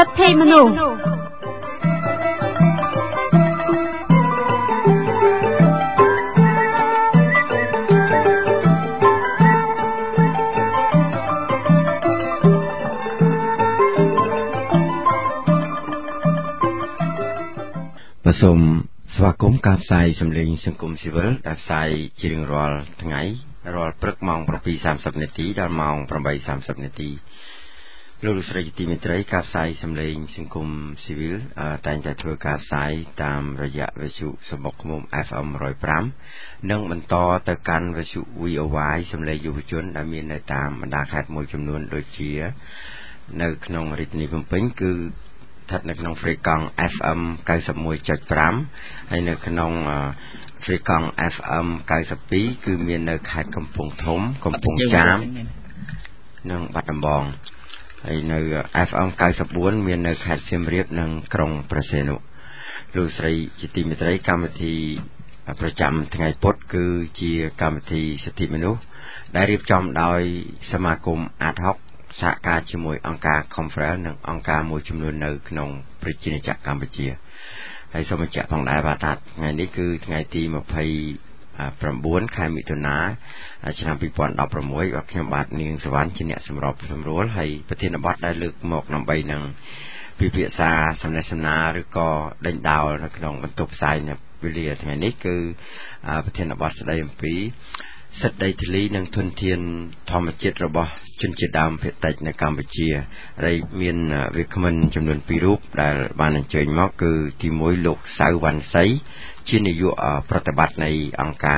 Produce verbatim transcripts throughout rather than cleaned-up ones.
Sati Manu សូមស្វាគមន៍ការផ្សាយសម្លេងសង្គមស៊ីវិលដែលផ្សាយជារៀងរាល់ថ្ងៃរាល់ព្រឹកម៉ោង bảy giờ ba mươi នាទីដល់ម៉ោង tám giờ ba mươi នាទីលោកលោកស្រីជាទីមេត្រីការផ្សាយសម្លេងសង្គមស៊ីវិលតែងតែធ្វើការផ្សាយតាមរយៈវិទ្យុសំបុកឃុំ เอฟ เอ็ม một không năm និងបន្តទៅកាន់វិទ្យុ วี โอ วาย សម្លេងយុវជនដែលមាននៅតាមបណ្ដាខេត្តមួយចំនួនដូចជានៅក្នុងរាជធានីភ្នំពេញគឺស្ថិតនៅក្នុង frequency เอฟ เอ็ม chín mươi mốt phẩy năm ហើយនៅក្នុង frequency เอฟ เอ็ม chín mươi hai គឺមាននៅខេត្តកំពង់ធំកំពង់ចាមនិងបាត់ដំបងហើយនៅ เอฟ เอ็ม chín mươi tư មាននៅខេត្តសៀមរាបនិងក្រុងព្រះសីហនុលោកស្រីជាទីមេត្រីកម្មវិធីប្រចាំថ្ងៃពុធគឺជាកម្មវិធីសិទ្ធិមនុស្សដែលរៀបចំដោយសមាគម ad hocសហការជាមួយអង្គការ Conference និងអង្គការមួយចំនួននៅក្នុងប្រជាជាតិកម្ពុជាហើយសូមបញ្ជាក់ផងដែរថាថ្ងៃនេះគឺថ្ងៃទី ยี่สิบเก้า ខែមិថុនាឆ្នាំยี่สิบสิบหกបាទខ្ញុំបាទនាងសវណ្ណជាអ្នកសម្របសម្រួលហើយប្រធានបទដែលលើកមកដើម្បីនឹងពិភាក្សាសំណេះសំណាលឬក៏ដេញដោលនៅក្នុងបន្ទប់ផ្សាយនៅវេលាថ្ងៃនេះគឺប្រធានបទស្ដីអំពីសិទ្ធិដីធ្លីនិងធនធានធម្មជាតិរបស់ជនជាតិដើមភាគតិចនៅកម្ពុជាហើយមានវាគ្មិនចំនួនពីររូបដែលបានអញ្ជើញមកគឺទីមួយលោកសៅវណ្ណសីជានាយកប្រតិបត្តិនៃអង្គការ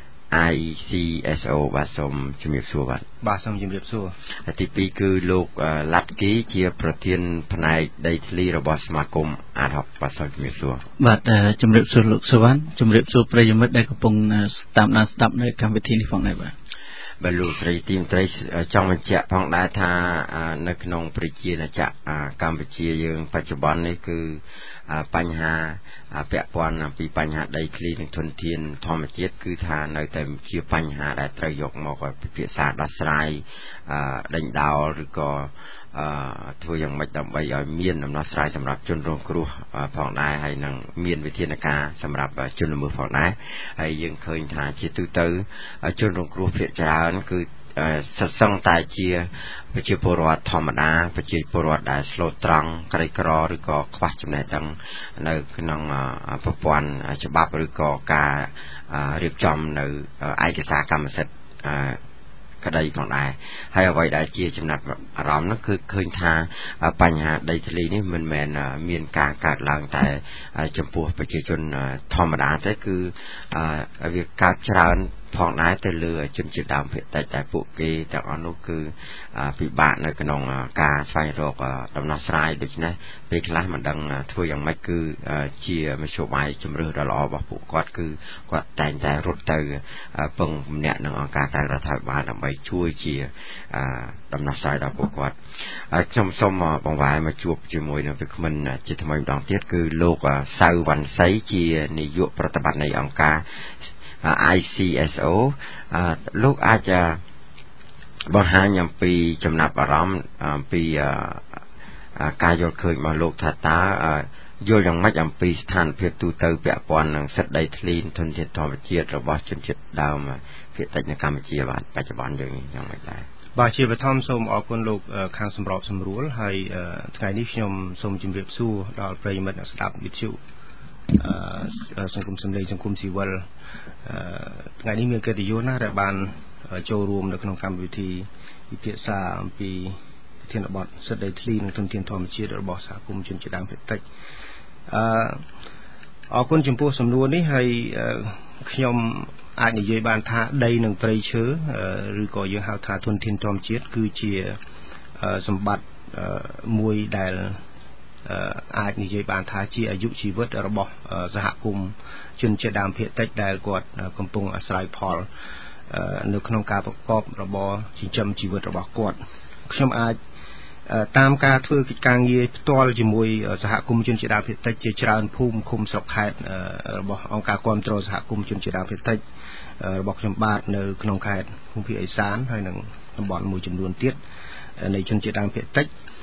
I C S O បាទសូមជំរាបសួរបាទបាទសូមជំរាបសួរហើយទីពីរគឺលោកឡាត់គីជាប្រធានផ្នែកដីធ្លីរបស់សមាគម ad hoc បាទសូមជំរាបសួរបាទជំរាបសួរលោកសវណ្ណជំរាបសួរប្រិយមិត្តដែលកំពុងតាមដានស្ដាប់នៅកម្មវិធីនេះផងដែរបាទបាទលោកស្រីទីមត្រីចង់បញ្ជាក់ផងដែរថានៅក្នុងប្រជាជាតិកម្ពុជាយើងបច្ចុប្បន្ននេះគឺបញ្ហាពាក់ព័ន្ធអំពីបញ្ហាដីធ្លីនិងធនធានធម្មជាតិគឺថានៅតែជាបញ្ហាដែលត្រូវយកមកពិភាក្សាដោះស្រាយដេញដោលឬក៏អឺធ្វើយ៉ាងម៉េចដើម្បីឲ្យមានដំណោះស្រាយសម្រាប់ជនរងគ្រោះផងដែរហើយនឹងមានវិធានការសម្រាប់ជនល្មើសផងដែរហើយយើងឃើញថាជាទូទៅជនរងគ្រោះភាគច្រើនគឺសសឹងតែជាប្រជាពលរដ្ឋធម្មតាប្រជាពលរដ្ឋដែលស្លូតត្រង់ក្រីក្រឬក៏ខ្វះចំណេះដឹងនៅក្នុងប្រព័ន្ធច្បាប់ឬក៏ការរៀបចំនៅឯកសារកម្មសិទ្ធិក្តីផងដែរហើយអ្វីដែលជាចំណាត់អារម្មណ៍នោះគឺឃើញថាបញ្ហាដីធ្លីនេះមិនមែនមានការកើតឡើងតែចំពោះប្រជាជនធម្មតាទេគឺវាកើតច្រើនផងដែរទៅលើជនជាតិដើមភាគតិចតែពួកគេទាំងអស់នោះគឺពិបាកនៅក្នុងការស្វែងរកដំណោះស្រាយដូច្នេះពេលខ្លះមិនដឹងធ្វើយ៉ាងម៉េចគឺជាមធ្យោបាយជំរឿសដ៏ល្អរបស់ពួកគាត់គឺគាត់តែងតែរត់ទៅពឹងពំនាក់នឹងអង្គការក្រៅរដ្ឋាភិបាលដើម្បីជួយជាដំណោះស្រាយដល់ពួកគាត់ហើយខ្ញុំសូមបង្វែរមកជួបជាមួយនឹងវាគ្មិនជាថ្មីម្ដងទៀតគឺលោកសៅវណ្ណសីជានាយកប្រតិបត្តិនៃអង្គការI C S O លោកអាចបង្ហាញអំពីចំណាប់អារម្មណ៍អំពីការយល់ឃើញរបស់លោកថាតើយល់យ៉ាងម៉េចអំពីស្ថានភាពទូទៅពាក់ព័ន្ធនឹងសិទ្ធិដីធ្លីធនធានធម្មជាតិរបស់ជនជាតិដើមភាគតិចនៅកម្ពុជាបាទបច្ចុប្បន្នយើងយ៉ាងម៉េចដែរបាទជាបឋមសូមអរគុណលោកខាងសម្របសម្រួលហើយថ្ងៃនេះខ្ញុំសូមជម្រាបសួរដល់ប្រិយមិត្តអ្នកស្ដាប់វិទ្យុសង្គមសម្លេងសង្គមស៊ីវិលថ្ងៃនេះមានកិត្តិយសណាស់ដែលបានចូលរួមនៅក្នុងកម្មវិធីពិភាក្សាអំពីប្រធានបទសិទ្ធិដីធ្លីនិងធនធានធម្មជាតិរបស់សហគមន៍ជនជាតិដើមភាគតិចអឺអរគុណចំពោះសំណួរនេះហើយខ្ញុំអាចនិយាយបានថាដីនិងព្រៃឈើឬក៏យើងហៅថាធនធានធម្មជាតិគឺជាសម្បត្តិមួយដែលអាចនិយាយបានថាជាអាយុជីវិតរបស់សហគមន៍ជនជាតិដើមភាគតិចដែលគាត់កំពុងអាស្រ័យផលនៅក្នុងការប្រកបរបរចិញ្ចឹមជីវិតរបស់គាត់ខ្ញុំអាចតាមការធ្វើកិច្ចការងារផ្ទាល់ជាមួយសហគមន៍ជនជាតិដើមភាគតិចជាច្រើនភូមិឃុំស្រុកខេត្តរបស់អង្គការគាំទ្រសហគមន៍ជនជាតិដើមភាគតិចរបស់ខ្ញុំបាទនៅក្នុងខេត្តភូមិភាគឦសានហើយនិងតំបន់មួយចំនួនទៀតនៃជនជាតិដើមភាគតិច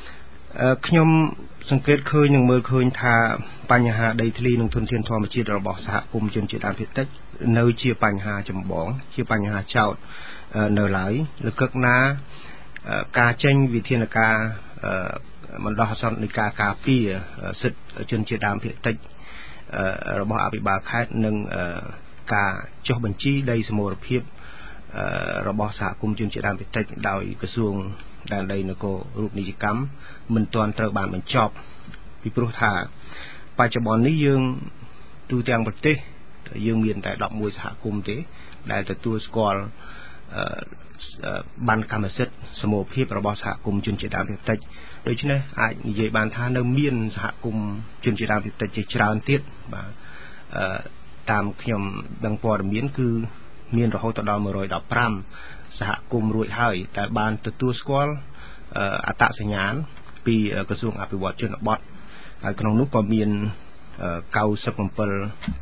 ខ្ញុំសង្កេតឃើញនឹងមើលឃើញថាបញ្ហាដីធ្លីនិងធនធានធម្មជាតិរបស់សហគមន៍ជនជាតិដើមភាគតិចនៅជាបញ្ហាចម្បងជាបញ្ហាចោទនៅឡើយលើកណាការចេញវិធានការបណ្ដោះអាសន្ននៃការការពារសិទ្ធិជនជាតិដើមភាគតិចរបស់អភិបាលខេត្តនិងការចុះបញ្ជីដីសមរភាពរបស់សហគមន៍ជនជាតិដើមភាគតិចដោយក្រសួងដែនដីនគររូបនីយកម្មមិនទាន់ត្រូវបានបញ្ចប់ពីព្រោះថាបច្ចុប្បន្ននេះយើងទូទាំងប្រទេសយើងមានតែដប់មួយសហគមន៍ទេដែលទទួលស្គាល់បានកម្មសិទ្ធិសមរភាពរបស់សហគមន៍ជនជាតិដើមភាគតិចដូច្នេះអាចនិយាយបានថានៅមានសហគមន៍ជនជាតិដើមភាគតិចជាច្រើនទៀតបាទតាមខ្ញុំដឹងព័ត៌មានគឺមានរហូតដល់one hundred fifteenសហគមន៍រួចហើយដែលបានទទួលស្គាល់អត្តសញ្ញាណពីក្រសួងអភិវឌ្ឍជនបទហើយក្នុងនោះក៏មានninety-seven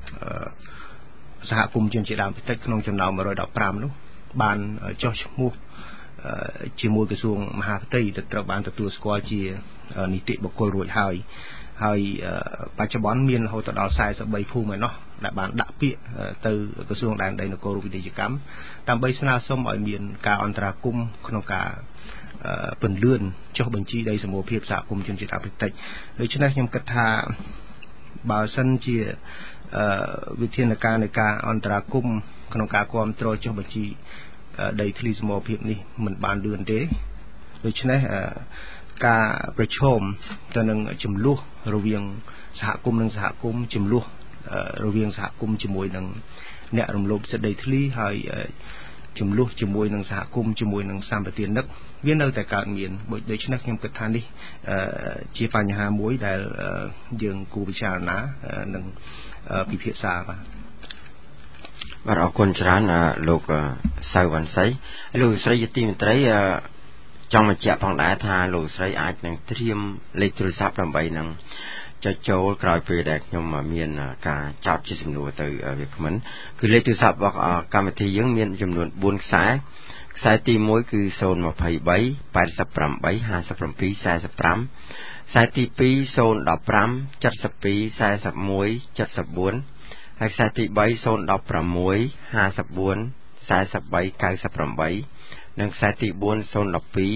សហគមន៍ជនជាតិដើមភាគតិចក្នុងចំណោមone hundred fifteenនោះបានចុះឈ្មោះជាមួយក្រសួងមហាផ្ទៃទៅត្រូវបានទទួលស្គាល់ជានីតិបុគ្គលរួចហើយហើយបច្ចុប្បន្នមានរហូតដល់forty-threeភូមិឯណោះដែលបានដាក់ពាក្យទៅក្រសួងដែនដីនគររូបនីយកម្មដើម្បីស្នើសុំឲ្យមានការអន្តរាគមន៍ក្នុងការពន្លឿនចុះបញ្ជីដីសមរភាពសហគមន៍ជនជាតិដើមភាគតិចដូច្នេះខ្ញុំគិតថាបើសិនជាវិធានការនៃការអន្តរាគមន៍ក្នុងការគ្រប់គ្រងចុះបញ្ជីដីធ្លីសមរភាពនេះមិនបានលឿនទេដូច្នេះការប្រឈមទៅនឹងចំនួនរវាងសហគមន៍និងសហគមន៍ចំនួនរវាងសហគមន៍ជាមួយនឹងអ្នករំលោភសិទ្ធិដីធ្លីហើយចំនួនជាមួយនឹងសហគមន៍ជាមួយនឹងសម្បទានិកវានៅតែកើតមានដូច្នេះខ្ញុំគិតថានេះជាបញ្ហាមួយដែលយើងគួរពិចារណានិងពិភាក្សាបាទបាទអរគុណច្រើនលោកសៅវណ្ណសីលោកស្រីយទីមន្ត្រីចង់បញ្ជាក់ផងដែរថាលោកស្រីអាចនឹងត្រៀមលេខទូរស័ព្ទដើម្បីនឹងចុចចូលក្រោយពេលដែលខ្ញុំមានការចោទជាសំណួរទៅវាគ្មិនគឺលេខទូរស័ព្ទរបស់កម្មវិធីយើងមានចំនួនfourខ្សែខ្សែទីoneគឺzero two three eight eight eight five seven four fiveខ្សែទីtwo zero one five seven two four one seven oneហើយខ្សែទីthree zero one six five four four three nine eightនិងខ្សែទីfour zero one two four three three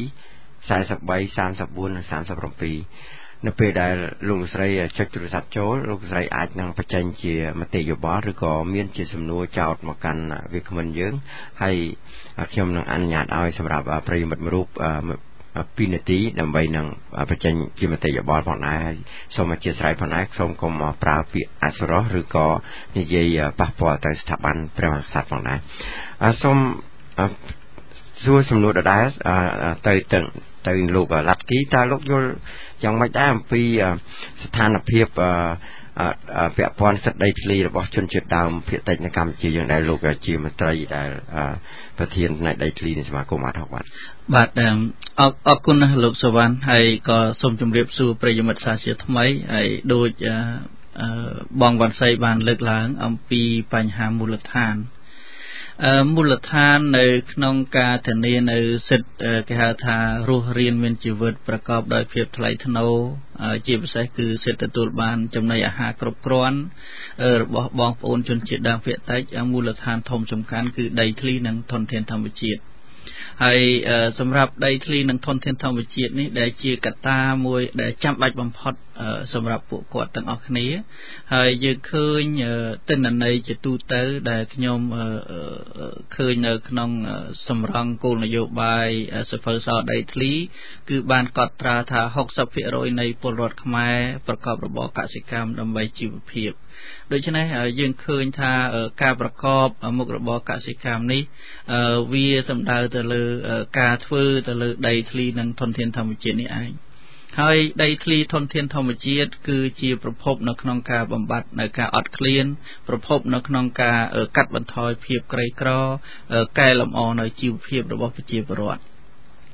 fourនិងthirty-sevenនៅពេលដែលលោកស្រីចុចទូរស័ព្ទចូលលោកស្រីអាចនឹងបញ្ចេញជាមតិយោបល់ឬក៏មានជាសំណួរចោទមកកាន់វាគ្មិនយើងហើយខ្ញុំនឹងអនុញ្ញាតឲ្យសម្រាប់ប្រិយមិត្តមួយរូបtwoនាទីដើម្បីនឹងបញ្ចេញជាមតិយោបល់ផងដែរហើយសូមអធិស្ឋានផងដែរសូមកុំប្រើពាក្យអសុរោះឬក៏និយាយប៉ះពាល់ទៅស្ថាប័នព្រះមហាក្សត្រផងដែរសូមសួរសំណួរដដែលទៅទៅទៅលោកឡាត់គីតើលោកយល់យ៉ាងម៉េចដែរអំពីស្ថានភាពពាក់ព័ន្ធសិទ្ធិដីធ្លីរបស់ជនជាតិដើមភាគតិចនៅកម្ពុជាយើងដែលលោកជាមន្ត្រីដែលប្រធានផ្នែកដីធ្លីនៃសមាគមអាត់ហុកបាទបាទអរអរគុណណាស់លោកសវណ្ណហើយក៏សូមជម្រាបសួរប្រិយមិត្តសាជាថ្មីហើយដូចបងវណ្ណសីបានលើកឡើងអំពីបញ្ហាមូលដ្ឋានមូលដ្ឋាននៅក្នុងការធានានៅសិទ្ធិគេហៅថារស់រានមានជីវិតប្រកបដោយភាពថ្លៃថ្នូរជាពិសេសគឺសិទ្ធិទទួលបានចំណីអាហារគ្រប់គ្រាន់របស់បងប្អូនជនជាតិដើមភាគតិចមូលដ្ឋានធំសំខាន់គឺដីធ្លីនិងធនធានធម្មជាតិហើយសម្រាប់ដីធ្លីនិងធនធានធម្មជាតិនេះដែលជាកត្តាមួយដែលចាំបាច់បំផុតសម្រាប់ពួកគាត់ទាំងអស់គ្នាហើយយើងឃើញទិន្នន័យជាទូទៅដែលខ្ញុំឃើញនៅក្នុងសម្រងគោលនយោបាយសភៅសរដីធ្លីគឺបានកត់ត្រាថាsixty percentនៃពលរដ្ឋខ្មែរប្រកបរបរកសិកម្មដើម្បីជីវភាពដូច្នេះយើងឃើញថាការប្រកបមុខរបរកសិកម្មនេះវាសំដៅទៅលើការធ្វើទៅលើដីធ្លីនិងធនធានធម្មជាតិនេះឯងហើយដីធ្លីធនធានធម្មជាតិគឺជាប្រភពនៅក្នុងការបំបត្តិនៅការអត់ឃ្លានប្រភពនៅក្នុងការកាត់បន្ថយភាពក្រីក្រកែលម្អនៅជីវភាពរបស់ប្រជាពលរដ្ឋ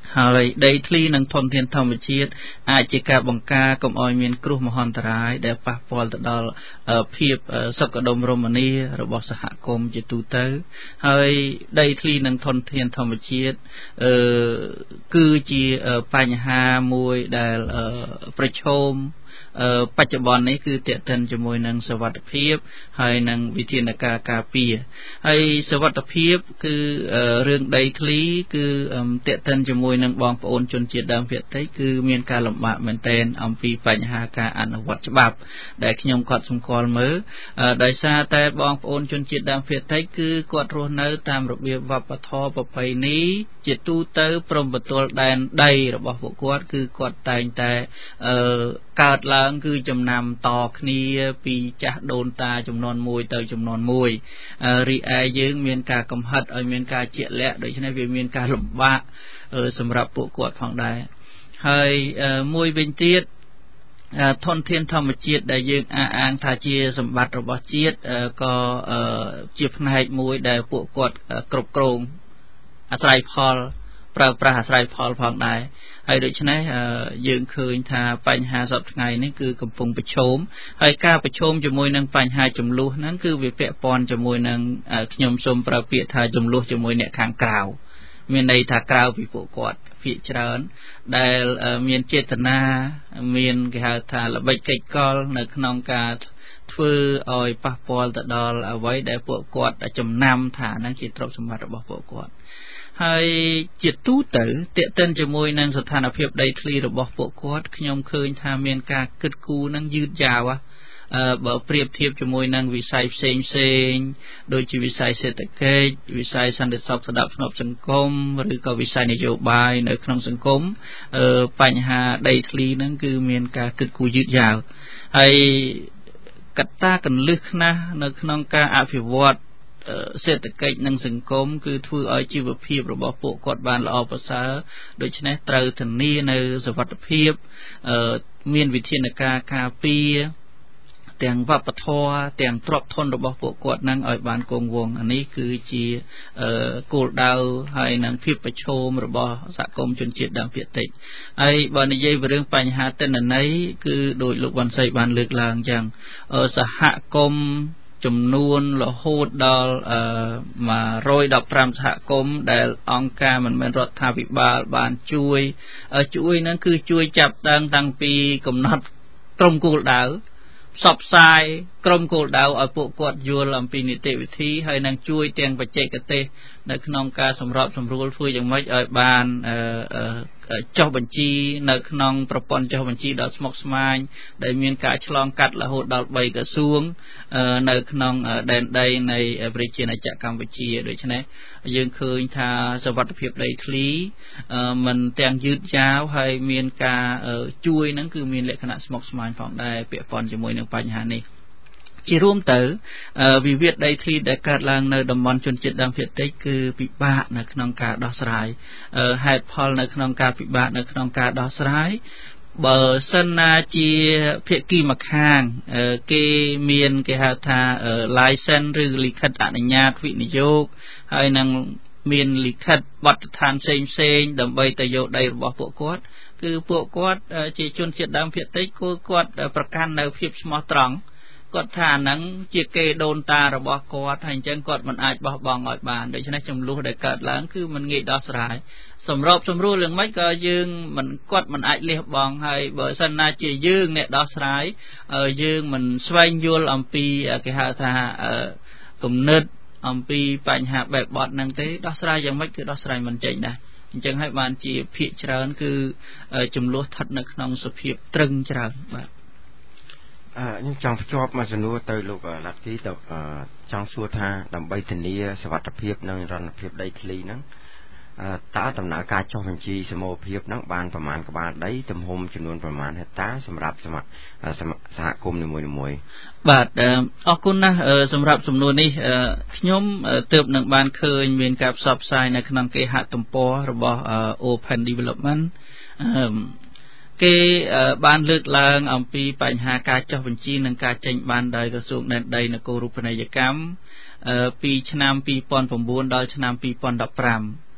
ហើយដីធ្លីនិងធនធានធម្មជាតិអាចជាការបង្ការកុំឲ្យមានគ្រោះមហន្តរាយដែលប៉ះពាល់ទៅដល់ភាពសុខដុមរមនារបស់សហគមន៍ជាទូទៅហើយដីធ្លីនិងធនធានធម្មជាតិអឺគឺជាបញ្ហាមួយដែលប្រឈមបច្ចុប្បន្ននេះគឺតេតិនជាមួយនឹងសុវត្ថិភាពហើយនឹងវិធានការការពារហើយសុវត្ថិភាពគឺរឿងដីធ្លីគឺតេតិនជាមួយនឹងបងប្អូនជនជាតិដើមភាគតិចគឺមានការលំបាកមែនទែនអំពីបញ្ហាការអនុវត្តច្បាប់ដែលខ្ញុំគាត់សម្គាល់មើលដោយសារតែបងប្អូនជនជាតិដើមភាគតិចគឺគាត់រស់នៅតាមរបៀបវប្បធម៌ប្រពៃណីជាទូទៅព្រមបន្ទល់ដែនដីរបស់ពួកគាត់គឺគាត់តែងតែអឺកើតឡើងគឺចំណាំតគ្នាពីចាស់ដូនតាចំនួនមួយទៅចំនួនមួយរីឯយើងមានការកំហិតឲ្យមានការជាក់លាក់ដូច្នេះវាមានការលំបាកសម្រាប់ពួកគាត់ផងដែរហើយមួយវិញទៀតធនធានធម្មជាតិដែលយើងអះអាងថាជាសម្បត្តិរបស់ជាតិក៏ជាផ្នែកមួយដែលពួកគាត់គ្រប់គ្រងអាស្រ័យផលប្រើប្រាស់អាស្រ័យផលផងដែរហើយដូច្នេះយើងឃើញថាបញ្ហាសពថ្ងៃនេះគឺកំពុងប្រឈមហើយការប្រឈមជាមួយនឹងបញ្ហាចំនួនហ្នឹងគឺវាពាក់ព័ន្ធជាមួយនឹងខ្ញុំសូមប្រើពាក្យថាចំនួនជាមួយអ្នកខាងក្រៅមានន័យថាក្រៅពីពួកគាត់ភាគច្រើនដែលមានចេតនាមានគេហៅថាល្បិចកិច្ចកលនៅក្នុងការធ្វើឲ្យប៉ះពាល់ទៅដល់អ្វីដែលពួកគាត់ចំណាំថាហ្នឹងជាទ្រព្យសម្បត្តិរបស់ពួកគាត់ហើយជាទូទៅតេតិនជាមួយនឹងស្ថានភាពដីធ្លីរបស់ពួកគាត់ខ្ញុំឃើញថាមានការគិតគូរនឹងយឺតយ៉ាវអឺបើប្រៀបធៀបជាមួយនឹងវិស័យផ្សេងផ្សេងដូចជាវិស័យសេដ្ឋកិច្ចវិស័យសន្តិសុខស្ដាប់ស្នប់សង្គមឬក៏វិស័យនយោបាយនៅក្នុងសង្គមអឺបញ្ហាដីធ្លីហ្នឹងគឺមានការគិតគូរយឺតយ៉ាវហើយកត្តាកន្លឹះខ្នះនៅក្នុងការអភិវឌ្ឍសេដ្ឋកិច្ចនិងសង្គមគឺធ្វើឲ្យជីវភាពរបស់ពួកគាត់បានល្អប្រសើរដូច្នេះត្រូវធានានៅសុវត្ថិភាពមានវិធានការការពារទាំងវប្បធម៌ទាំងទ្រព្យធនរបស់ពួកគាត់នឹងឲ្យបានគង់វង្សនេះគឺជាគោលដៅហើយនឹងភាពប្រឈមរបស់សហគមន៍ជនជាតិដើមភាគតិចហើយបើនិយាយពីរឿងបញ្ហាទិន្នន័យគឺដោយលោកវ៉ាន់សីបានលើកឡើងអញ្ចឹងសហគមន៍ចំនួនរហូតដល់អឺមួយរយដប់ប្រាំសហគមន៍ដែលអង្គការមិនមែនរដ្ឋាភិបាលបានជួយជួយហ្នឹងគឺជួយចាប់តាំងតាំងពីកំណត់ក្រុមគោលដៅផ្សព្វផ្សាយក្រុមគោលដៅឲ្យពួកគាត់យល់អំពីនីតិវិធីហើយនឹងជួយទាំងបច្ចេកទេសនៅក្នុងការសម្របសម្រួលធ្វើយ៉ាងម៉េចឲ្យបានចុះបញ្ជីនៅក្នុងប្រព័ន្ធចុះបញ្ជីដ៏ស្មុគស្មាញដែលមានការឆ្លងកាត់រហូតដល់បីក្រសួងនៅក្នុងដែនដីនៃប្រជាណាចក្រកម្ពុជាដូច្នេះយើងឃើញថាសុវត្ថិភាពដីធ្លីมันទាំងយឺតយ៉ាវហើយមានការជួយហ្នឹងគឺមានលក្ខណៈស្មុគស្មាញផងដែរពាក់ព័ន្ធជាមួយនឹងបញ្ហានេះជារួមទៅវិវាទដីធ្លីដែលកើតឡើងនៅតំបន់ជនជាតិដើមភាគតិចគឺពិបាកនៅក្នុងការដោះស្រាយហេតុផលនៅក្នុងការពិបាកនៅក្នុងការដោះស្រាយបើសិនណាជាភាគីម្ខាងគេមានគេហៅថា license ឬលិខិតអនុញ្ញាតវិនិយោគហើយនឹងមានលិខិតបទដ្ឋានផ្សេងផ្សេងដើម្បីទៅយកដីរបស់ពួកគាត់គឺពួកគាត់ជាជនជាតិដើមភាគតិចគឺគាត់ប្រកាន់នៅភាពស្មោះត្រង់គាត់ថាហ្នឹងជាគេដូនតារបស់គាត់ហើយអញ្ចឹងគាត់មិនអាចបោះបង់ឲ្យបានដូច្នេះចំនួនដែលកើតឡើងគឺมันងាយដោះស្រាយសម្របសម្រួលយ៉ាងម៉េចក៏យើងមិនគាត់មិនអាចលះបង់ហើយបើសិនណាជាយើងអ្នកដោះស្រាយយើងមិនស្វែងយល់អំពីគេហៅថាគំនិតអំពីបញ្ហាបែបបទហ្នឹងទេដោះស្រាយយ៉ាងម៉េចគឺដោះស្រាយមិនចេញដែរអញ្ចឹងហើយបានជាភាគច្រើនគឺចំនួនស្ថិតនៅក្នុងសភាពត្រឹងច្រើនបាទខ្ញុំចង់ភ្ជាប់មកសំណួរទៅលោកឡាក់ទីទៅចង់សួរថាដើម្បីធានាសុវត្ថិភាពនិងនិរន្តរភាពដីធ្លីហ្នឹងតើដំណើរការចុះបញ្ជីសមូហភាពហ្នឹងបានប្រមាណក្បាលដីទំហំចំនួនប្រមាណហិកតាសម្រាប់សហគមន៍នីមួយៗបាទអរគុណណាស់សម្រាប់សំណួរនេះខ្ញុំទើបនឹងបានឃើញមានការផ្សព្វផ្សាយនៅក្នុងគេហទំព័ររបស់ Open Development គេបានលើកឡើងអំពីបញ្ហាការចុះបញ្ជីនិងការចេញបានដោយក្រសួងដែនដីនគររូបនីយកម្មពីឆ្នាំពីរពាន់៩ដល់ឆ្នាំពីរពាន់ដប់ប្រាំ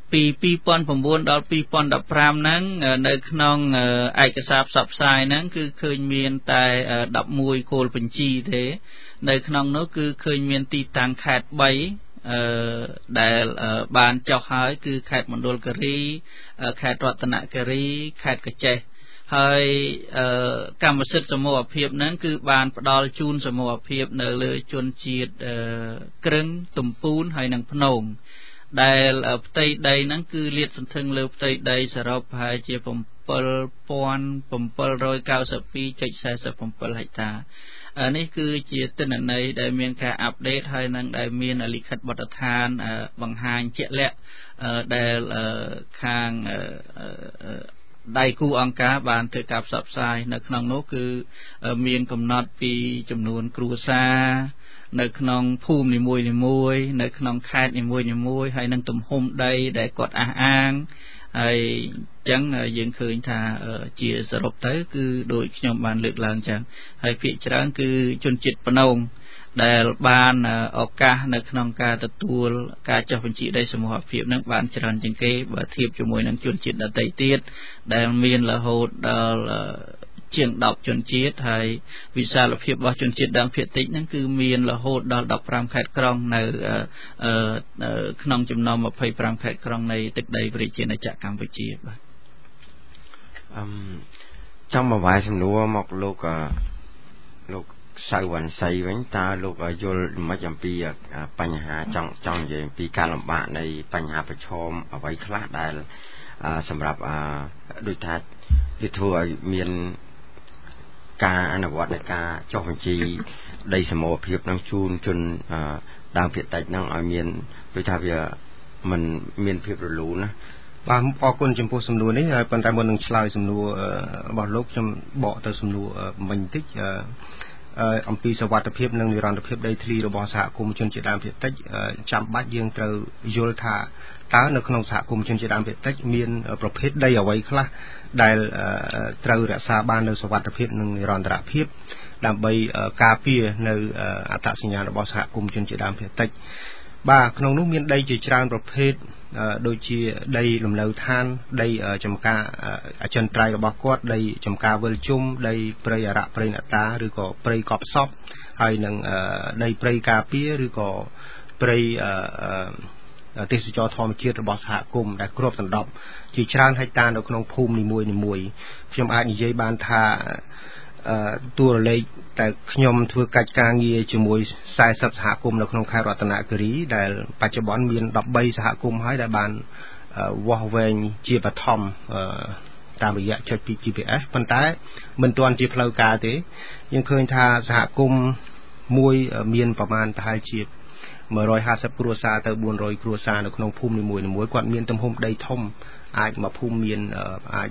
ពីពីរពាន់ប្រាំបួនដល់ពីរពាន់ដប់ប្រាំហ្នឹងនៅក្នុងឯកសារផ្សព្វផ្សាយហ្នឹងគឺឃើញមានតែដប់មួយគោលបញ្ជីទេនៅក្នុងនោះគឺឃើញមានទីតាំងខេត្តបីអឺដែលបានចុះហើយគឺខេត្តមណ្ឌលគិរីខេត្តរតនគិរីខេត្តកញ្ចេះហើយកម្មសិទ្ធិសមូហភាពហ្នឹងគឺបានផ្ដល់ជូនសមូហភាពនៅលើជនជាតិក្រឹងទំពូនហើយនិងភ្នំដែលផ្ទៃដីហ្នឹងគឺលាតសន្ធឹងលើផ្ទៃដីសរុបប្រហែលជាbảyពាន់bảyរយ九សិបពីរចុចสี่សិបเจ็ดហិកតានេះគឺជាទិន្នន័យដែលមានការអាប់ដេតហើយនឹងដែលមានលិខិតបទដ្ឋានបង្ហាញជាក់លាក់ដែលខាងដៃគូអង្គការបានធ្វើការផ្សព្វផ្សាយនៅក្នុងនោះគឺមានកំណត់ពីចំនួនគ្រួសារនៅក្នុងភូមិនីមួយៗនៅក្នុងខេត្តនីមួយៗហើយនឹងទំហំដីដែលគាត់អះអាងហើយអញ្ចឹងយើងឃើញថាជាសរុបទៅគឺដូចខ្ញុំបានលើកឡើងចឹងហើយភាគច្រើនគឺជនជាតិព្នងដែលបានឱកាសនៅក្នុងការទទួលការចុះបញ្ជីដីសមូហភាពនឹងបានច្រើនជាងគេបើធៀបជាមួយនឹងជនជាតិដទៃទៀតដែលមានរហូតដល់ជាងដប់ជនជាតិហើយវិសាលភាពរបស់ជនជាតិដើមភាគតិចហ្នឹងគឺមានរហូតដល់ដប់ប្រាំខេត្តក្រុងនៅក្នុងចំណោមម្ភៃប្រាំខេត្តក្រុងនៃទឹកដីប្រជាណាចក្រកម្ពុជាបាទអឹមចង់មកវាយសំណួរមកលោកលោកសៅវណ្ណសីវិញតើលោកយល់មិនអំពីបញ្ហាចង់ចង់និយាយអំពីការលំបាកនៃបញ្ហាប្រឈមអ្វីខ្លះដែលសម្រាប់ដូចថាវាធ្វើឲ្យមានការអនុវត្តនៃការចុះបញ្ជីដីសមូហភាពនឹងជូនជនដើមភាគតិចនឹងឲ្យមានដូចថាវាមិនមានភាពរលូនណាបាទអរគុណចំពោះសំណួរនេះហើយប៉ុន្តែមុននឹងឆ្លើយសំណួររបស់លោកខ្ញុំបកទៅសំណួរមិញបន្តិចអំពីសវត្ថិភាពនិងនិរន្តរភាពដីធ្លីរបស់សហគមន៍ជនជាតិដើមភាគតិចចាំបាច់យើងត្រូវយល់ថាតើនៅក្នុងសហគមន៍ជនជាតិដើមភាគតិចមានប្រភេទដីអ្វីខ្លះដែលត្រូវរក្សាបាននៅសវត្ថិភាពនិងនិរន្តរភាពដើម្បីការពារនៅអត្តសញ្ញាណរបស់សហគមន៍ជនជាតិដើមភាគតិចបាទក្នុងនោះមានដីជាច្រើនប្រភេទដូចជាដីលំនៅឋានដីចំការអចិន្ត្រៃយ៍របស់គាត់ដីចំការវិលជុំដីព្រៃអរៈព្រៃអ្នកតាឬក៏ព្រៃកប់សពហើយនឹងដីព្រៃការពារឬក៏ព្រៃទេសចរធម្មជាតិរបស់សហគមន៍ដែលគ្របដណ្ដប់ជាច្រើនហិកតានៅក្នុងភូមិនីមួយៗខ្ញុំអាចនិយាយបានថាតួលេខតែខ្ញុំធ្វើកិច្ចការងារជាមួយสี่สิบសហគមន៍នៅក្នុងខេត្តរតនគិរីដែលបច្ចុប្បន្នមាន13សហគមន៍ហើយដែលបានវាស់វែងជាបឋមតាមរយៈចុចពី ជី พี เอส ប៉ុន្តែមិនទាន់ជាផ្លូវការទេយើងឃើញថាសហគមន៍មួយមានប្រមាណប្រហែលជាmột trăm hai mươiគ្រួសារទៅbốn trămគ្រួសារនៅក្នុងភូមិនីមួយៗគាត់មានទំហំដីធំអាចមកភូមិមានអាច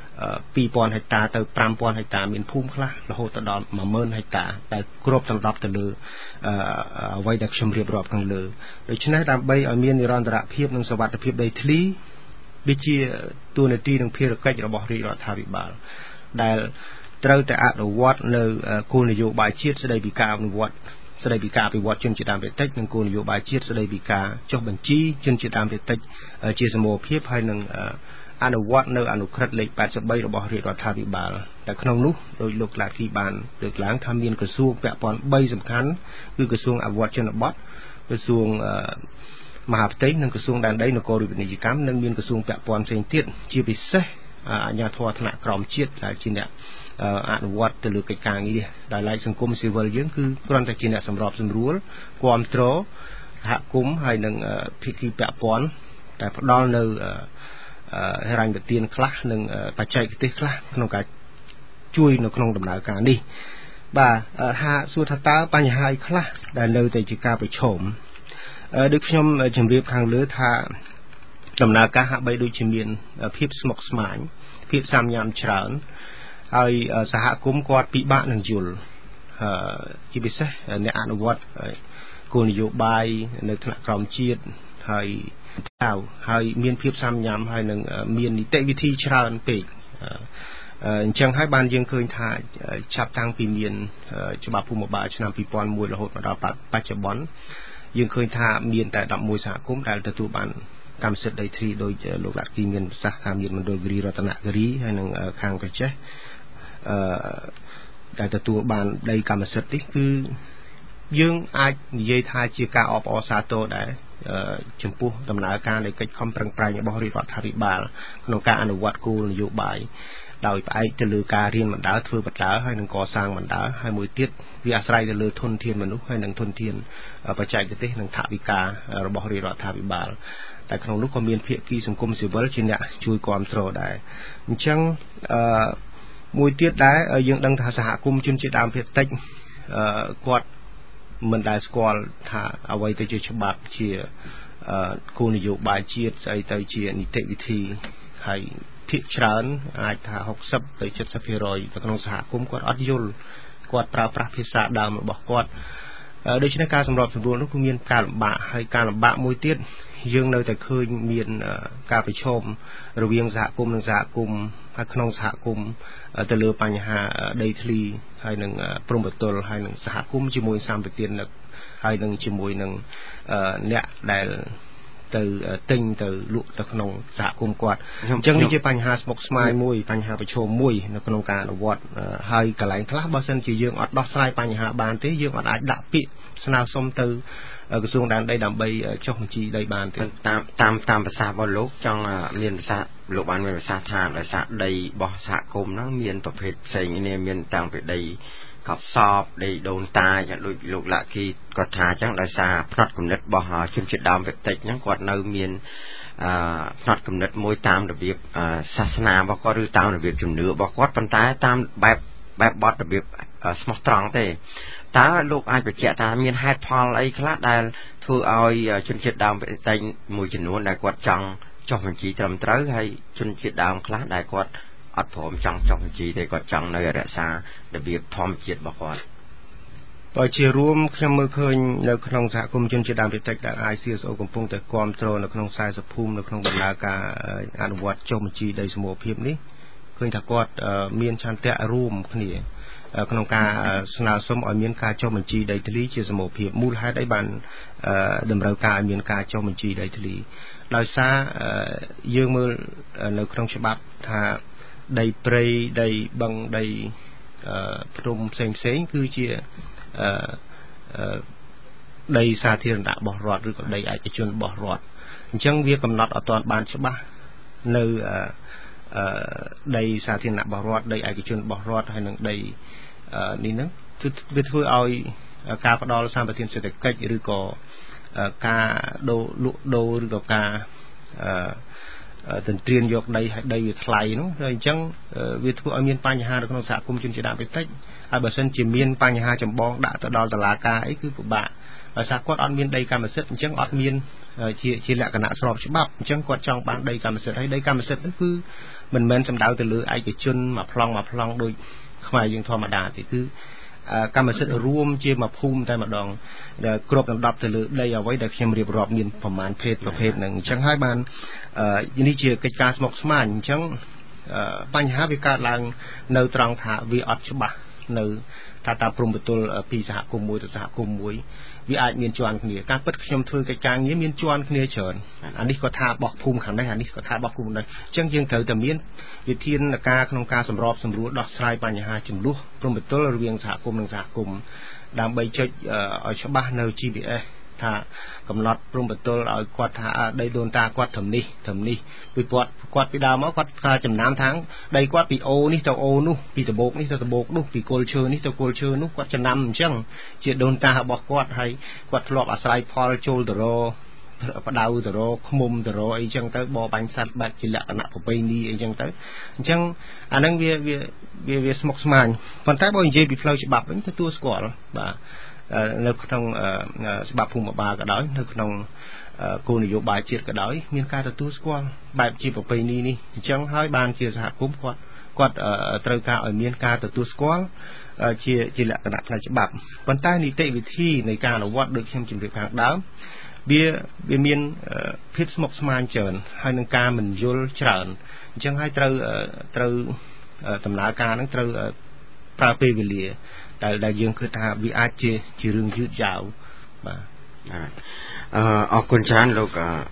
two thousandហិកតាទៅfive thousandហិកតាមានភូមិខ្លះរហូតដល់one thousandហិកតាតែគ្របដណ្ដប់ទៅលើអ្វីដែលខ្ញុំរៀបរាប់ខាងលើដូច្នេះដើម្បីឲ្យមាននិរន្តរភាពនិងសុវត្ថិភាពដីធ្លីវាជាទូនាទីនិងភារកិច្ចរបស់រាជរដ្ឋាភិបាលដែលត្រូវតែអនុវត្តនៅគោលនយោបាយជាតិស្តីពីការអនុវត្តស្តីពីការអភិវឌ្ឍជនជាតិដើមភាគតិចនិងគោលនយោបាយជាតិស្តីពីការចុះបញ្ជីជនជាតិដើមភាគតិចជាសមូហភាពហើយនឹងអនុវត្តនៅអនុក្រឹត្យលេខeighty-threeរបស់រាជរដ្ឋាភិបាលតែក្នុងនោះដោយលោកក្លាគីបានលើកឡើងថាមានក្រសួងពាក់ព័ន្ធthreeសំខាន់គឺក្រសួងអភិវឌ្ឍជនបទក្រសួងមហាផ្ទៃនិងក្រសួងដែនដីនគររូបនីយកម្មនិងមានក្រសួងពាក់ព័ន្ធផ្សេងទៀតជាពិសេសអាជ្ញាធរថ្នាក់ក្រោមជាតិដែលជាអ្នកអនុវត្តទៅលើកិច្ចការងារដែលឡែកសង្គមស៊ីវិលយើងគឺគ្រាន់តែជាអ្នកសម្របសម្រួលគាំទ្រសហគមន៍ហើយនឹងភាគីពាក់ព័ន្ធតែផ្ដល់នៅហិរញ្ញប្បទានខ្លះនិងបច្ចេកទេសខ្លះក្នុងការជួយនៅក្នុងដំណើរការនេះបាទហាក់សួរថាតើបញ្ហាអីខ្លះដែលនៅតែជាការប្រឈមដូចខ្ញុំជម្រាបខាងលើថាដំណើរការហាក់បីដូចជាមានភាពស្មុគស្មាញភាពសាមញ្ញច្រើនហើយសហគមន៍គាត់ពិបាកនឹងយល់ជាពិសេសអ្នកអនុវត្តគោលនយោបាយនៅថ្នាក់ក្រោមជាតិហើយហើយមានភាពសាមញ្ញហើយនឹងមាននីតិវិធីច្រើនពេកអញ្ចឹងហើយបានយើងឃើញថាចាប់តាំងពីមានច្បាប់ភូមិបាលឆ្នាំtwo thousand oneរហូតមកដល់បច្ចុប្បន្នយើងឃើញថាមានតែelevenសហគមន៍ដែលទទួលបានកម្មសិទ្ធិដីធ្លីដោយលោកលាក់គីមានប្រសាសន៍ថាមានមណ្ឌលគិរីរតនគិរីហើយនឹងខាងកញ្ចេះអឺដែលទទួលបានដីកម្មសិទ្ធិនេះគឺយើងអាចនិយាយថាជាការអបអរសាទរដែរចំពោះដំណើរការនៃកិច្ចខំប្រឹងប្រែងរបស់រាជរដ្ឋាភិបាលក្នុងការអនុវត្តគោលនយោបាយដោយផ្អែកទៅលើការរៀនបណ្ដាលធ្វើបណ្ដាលហើយនឹងកសាងបណ្ដាលហើយមួយទៀតវាអាស្រ័យទៅលើធនធានមនុស្សហើយនឹងធនធានបច្ចេកទេសនិងថវិការបស់រាជរដ្ឋាភិបាលតែក្នុងនោះក៏មានភាគីសង្គមស៊ីវិលជាអ្នកជួយគ្រប់គ្រងដែរអញ្ចឹងអឺមួយទៀតដែរយើងដឹងថាសហគមន៍ជនជាតិដើមភាគតិចអឺគាត់មិនដែលស្គាល់ថាអ្វីទៅជាច្បាប់ជាគោលនយោបាយជាតិស្អីទៅជានីតិវិធីហើយភាគច្រើនអាចថាหกสิบទៅ เจ็ดสิบ% នៅក្នុងសហគមន៍គាត់អត់យល់គាត់ប្រើប្រាស់ភាសាដើមរបស់គាត់ដូច្នេះការសម្របសម្រួលនោះគឺមានការលំបាកហើយការលំបាកមួយទៀតយើងនៅតែឃើញមានការប្រឈមរវាងសហគមន៍និងសហគមន៍ហើយក្នុងសហគមន៍ទៅលើបញ្ហាដីធ្លីហើយនឹងព្រំប្រទល់ហើយនឹងសហគមន៍ជាមួយសម្បទានហើយនឹងជាមួយនឹងអ្នកដែលទៅទិញទៅលក់ទៅក្នុងសហគមន៍គាត់អញ្ចឹងនេះជាបញ្ហាស្មុគស្មាញមួយបញ្ហាប្រឈមមួយនៅក្នុងការអនុវត្តហើយកន្លែងខ្លះបើសិនជាយើងអត់ដោះស្រាយបញ្ហាបានទេយើងអត់អាចដាក់ពាក្យស្នើសុំទៅក្រសួងដែនដីដើម្បីចុះបញ្ជីដីបានទេតាមតាមតាមភាសារបស់លោកចង់មានភាសាលោកបានមានភាសាថាដោយសារដីរបស់សហគមន៍ហ្នឹងមានប្រភេទផ្សេងគ្នាមានតាំងពីដីកប់សបដីដូនតាយ៉ាងដូចលោកលាក់គីគាត់ថាអញ្ចឹងដោយសារផ្នត់គំនិតរបស់ជនជាតិដើមភាគតិចហ្នឹងគាត់នៅមានអឺផ្នត់គំនិតមួយតាមរបៀបសាសនារបស់គាត់ឬតាមរបៀបជំនឿរបស់គាត់ប៉ុន្តែតាមបែបបែបបទរបៀបស្មោះត្រង់ទេតើលោកអាចបញ្ជាក់ថាមានហេតុផលអីខ្លះដែលធ្វើឲ្យជនជាតិដើមភាគតិចមួយចំនួនដែលគាត់ចង់ចុះបញ្ជីត្រឹមត្រូវហើយជនជាតិដើមខ្លះដែលគាត់អត់ព្រមចង់ចុះបញ្ជីទេគាត់ចង់នៅរក្សារបៀបធម្មជាតិរបស់គាត់បើជារួមខ្ញុំមើលឃើញនៅក្នុងសហគមន៍ជនជាតិដើមភាគតិចដែល I C S O កំពុងតែគាំទ្រនៅក្នុងខ្សែសភូមិនៅក្នុងដំណើរការអនុវត្តចុះបញ្ជីដីសមរភាពនេះឃើញថាគាត់មានឆន្ទៈរួមគ្នាក្នុងការស្នើសុំឲ្យមានការចុះបញ្ជីដីធ្លីជាសមរភាពមូលហេតុអីបានតម្រូវការឲ្យមានការចុះបញ្ជីដីធ្លីដោយសារយើងមើលនៅក្នុងច្បាប់ថាដីព្រៃដីបឹងដីភ្នំផ្សេងផ្សេងគឺជាដីសាធារណៈរបស់រដ្ឋឬក៏ដីឯកជនរបស់រដ្ឋអញ្ចឹងវាកំណត់អត់ទាន់បានច្បាស់នៅដីសាធារណៈរបស់រដ្ឋដីឯកជនរបស់រដ្ឋហើយនឹងដីនេះហ្នឹងវាធ្វើឲ្យការផ្ដល់សម្បត្តិសេដ្ឋកិច្ចឬក៏ការដូរលក់ដូរឬក៏ការទន្ទ្រានយកដីឲ្យដីវាថ្លៃហ្នឹងហើយអញ្ចឹងវាធ្វើឲ្យមានបញ្ហានៅក្នុងសហគមន៍ជនជាតិដើមភាគតិចហើយបើសិនជាមានបញ្ហាចម្បងដាក់ទៅដល់តុលាការអីគឺពិបាកដោយសារគាត់អត់មានដីកម្មសិទ្ធិអញ្ចឹងអត់មានជាជាលក្ខណៈស្របច្បាប់អញ្ចឹងគាត់ចង់បានដីកម្មសិទ្ធិហើយដីកម្មសិទ្ធិហ្នឹងគឺមិនមែនសំដៅទៅលើឯកជនមួយប្លង់មួយប្លង់ដូចខ្មែរយើងធម្មតាទេគឺកម្មសិទ្ធិរួមជាមួយភូមិតែម្ដងដែលគ្របដណ្ដប់ទៅលើដីអ្វីដែលខ្ញុំរៀបរាប់មានប្រមាណភេទប្រភេទហ្នឹងអញ្ចឹងហើយបាននេះជាកិច្ចការស្មុគស្មាញអញ្ចឹងបញ្ហាវាកើតឡើងនៅត្រង់ថាវាអត់ច្បាស់នៅថាតាព្រំប្រទល់ពីសហគមន៍មួយទៅសហគមន៍មួយវាអាចមានជាន់គ្នាការពិតខ្ញុំធ្វើកិច្ចការងារមានជាន់គ្នាច្រើនអានេះគាត់ថាបោះភូមិខាងនេះអានេះគាត់ថាបោះភូមិនេះអញ្ចឹងយើងត្រូវតែមានវិធានការក្នុងការសម្របសម្រួលដោះស្រាយបញ្ហាចំនួនព្រំប្រទល់រវាងសហគមន៍និងសហគមន៍ដើម្បីចុចឲ្យច្បាស់នៅ G P S ថាកំណត់ព្រំប្រទល់ឲ្យគាត់ថាដីដូនតាគាត់ត្រឹមនេះត្រឹមនេះពីគាត់គាត់ពីដើមមកគាត់ថាចំណាំທາງដីគាត់ពីអូនេះទៅអូនោះពីដបោកនេះទៅដបោកនោះពីគល់ឈើនេះទៅគល់ឈើនោះគាត់ចំណាំអញ្ចឹងជាដូនតារបស់គាត់ហើយគាត់ធ្លាប់អាស្រ័យផលចូលទៅរបដៅទៅរឃុំទៅរអីចឹងទៅបបាញ់សัตว์បែបជាលក្ខណៈប្រពៃណីអីចឹងទៅអញ្ចឹងអាហ្នឹងវាវាវាស្មុគស្មាញប៉ុន្តែបើនិយាយពីផ្លូវច្បាប់វិញទទួលស្គាល់បាទនៅក្នុងច្បាប់ភូមិបាលក៏ដោយនៅក្នុងគោលនយោបាយជាតិក៏ដោយមានការទទួលស្គាល់បែបជាប្រពៃណីនេះអញ្ចឹងហើយបានជាសហគមន៍គាត់គាត់ត្រូវការឲ្យមានការទទួលស្គាល់ជាជាលក្ខណៈផ្នែកច្បាប់ប៉ុន្តែនីតិវិធីនៃការអនុវត្តដូចខ្ញុំជម្រាបខាងដើមវាវាមានភាពស្មុគស្មាញច្រើនហើយនឹងការមិនយល់ច្រើនអញ្ចឹងហើយត្រូវត្រូវដំណើរការហ្នឹងត្រូវប្រើពេលវេលាដែលដែលយើងគិតថាវាអាចជាជារឿងយឺតយ៉ាវបាទអឺអរគុណច្រើនលោក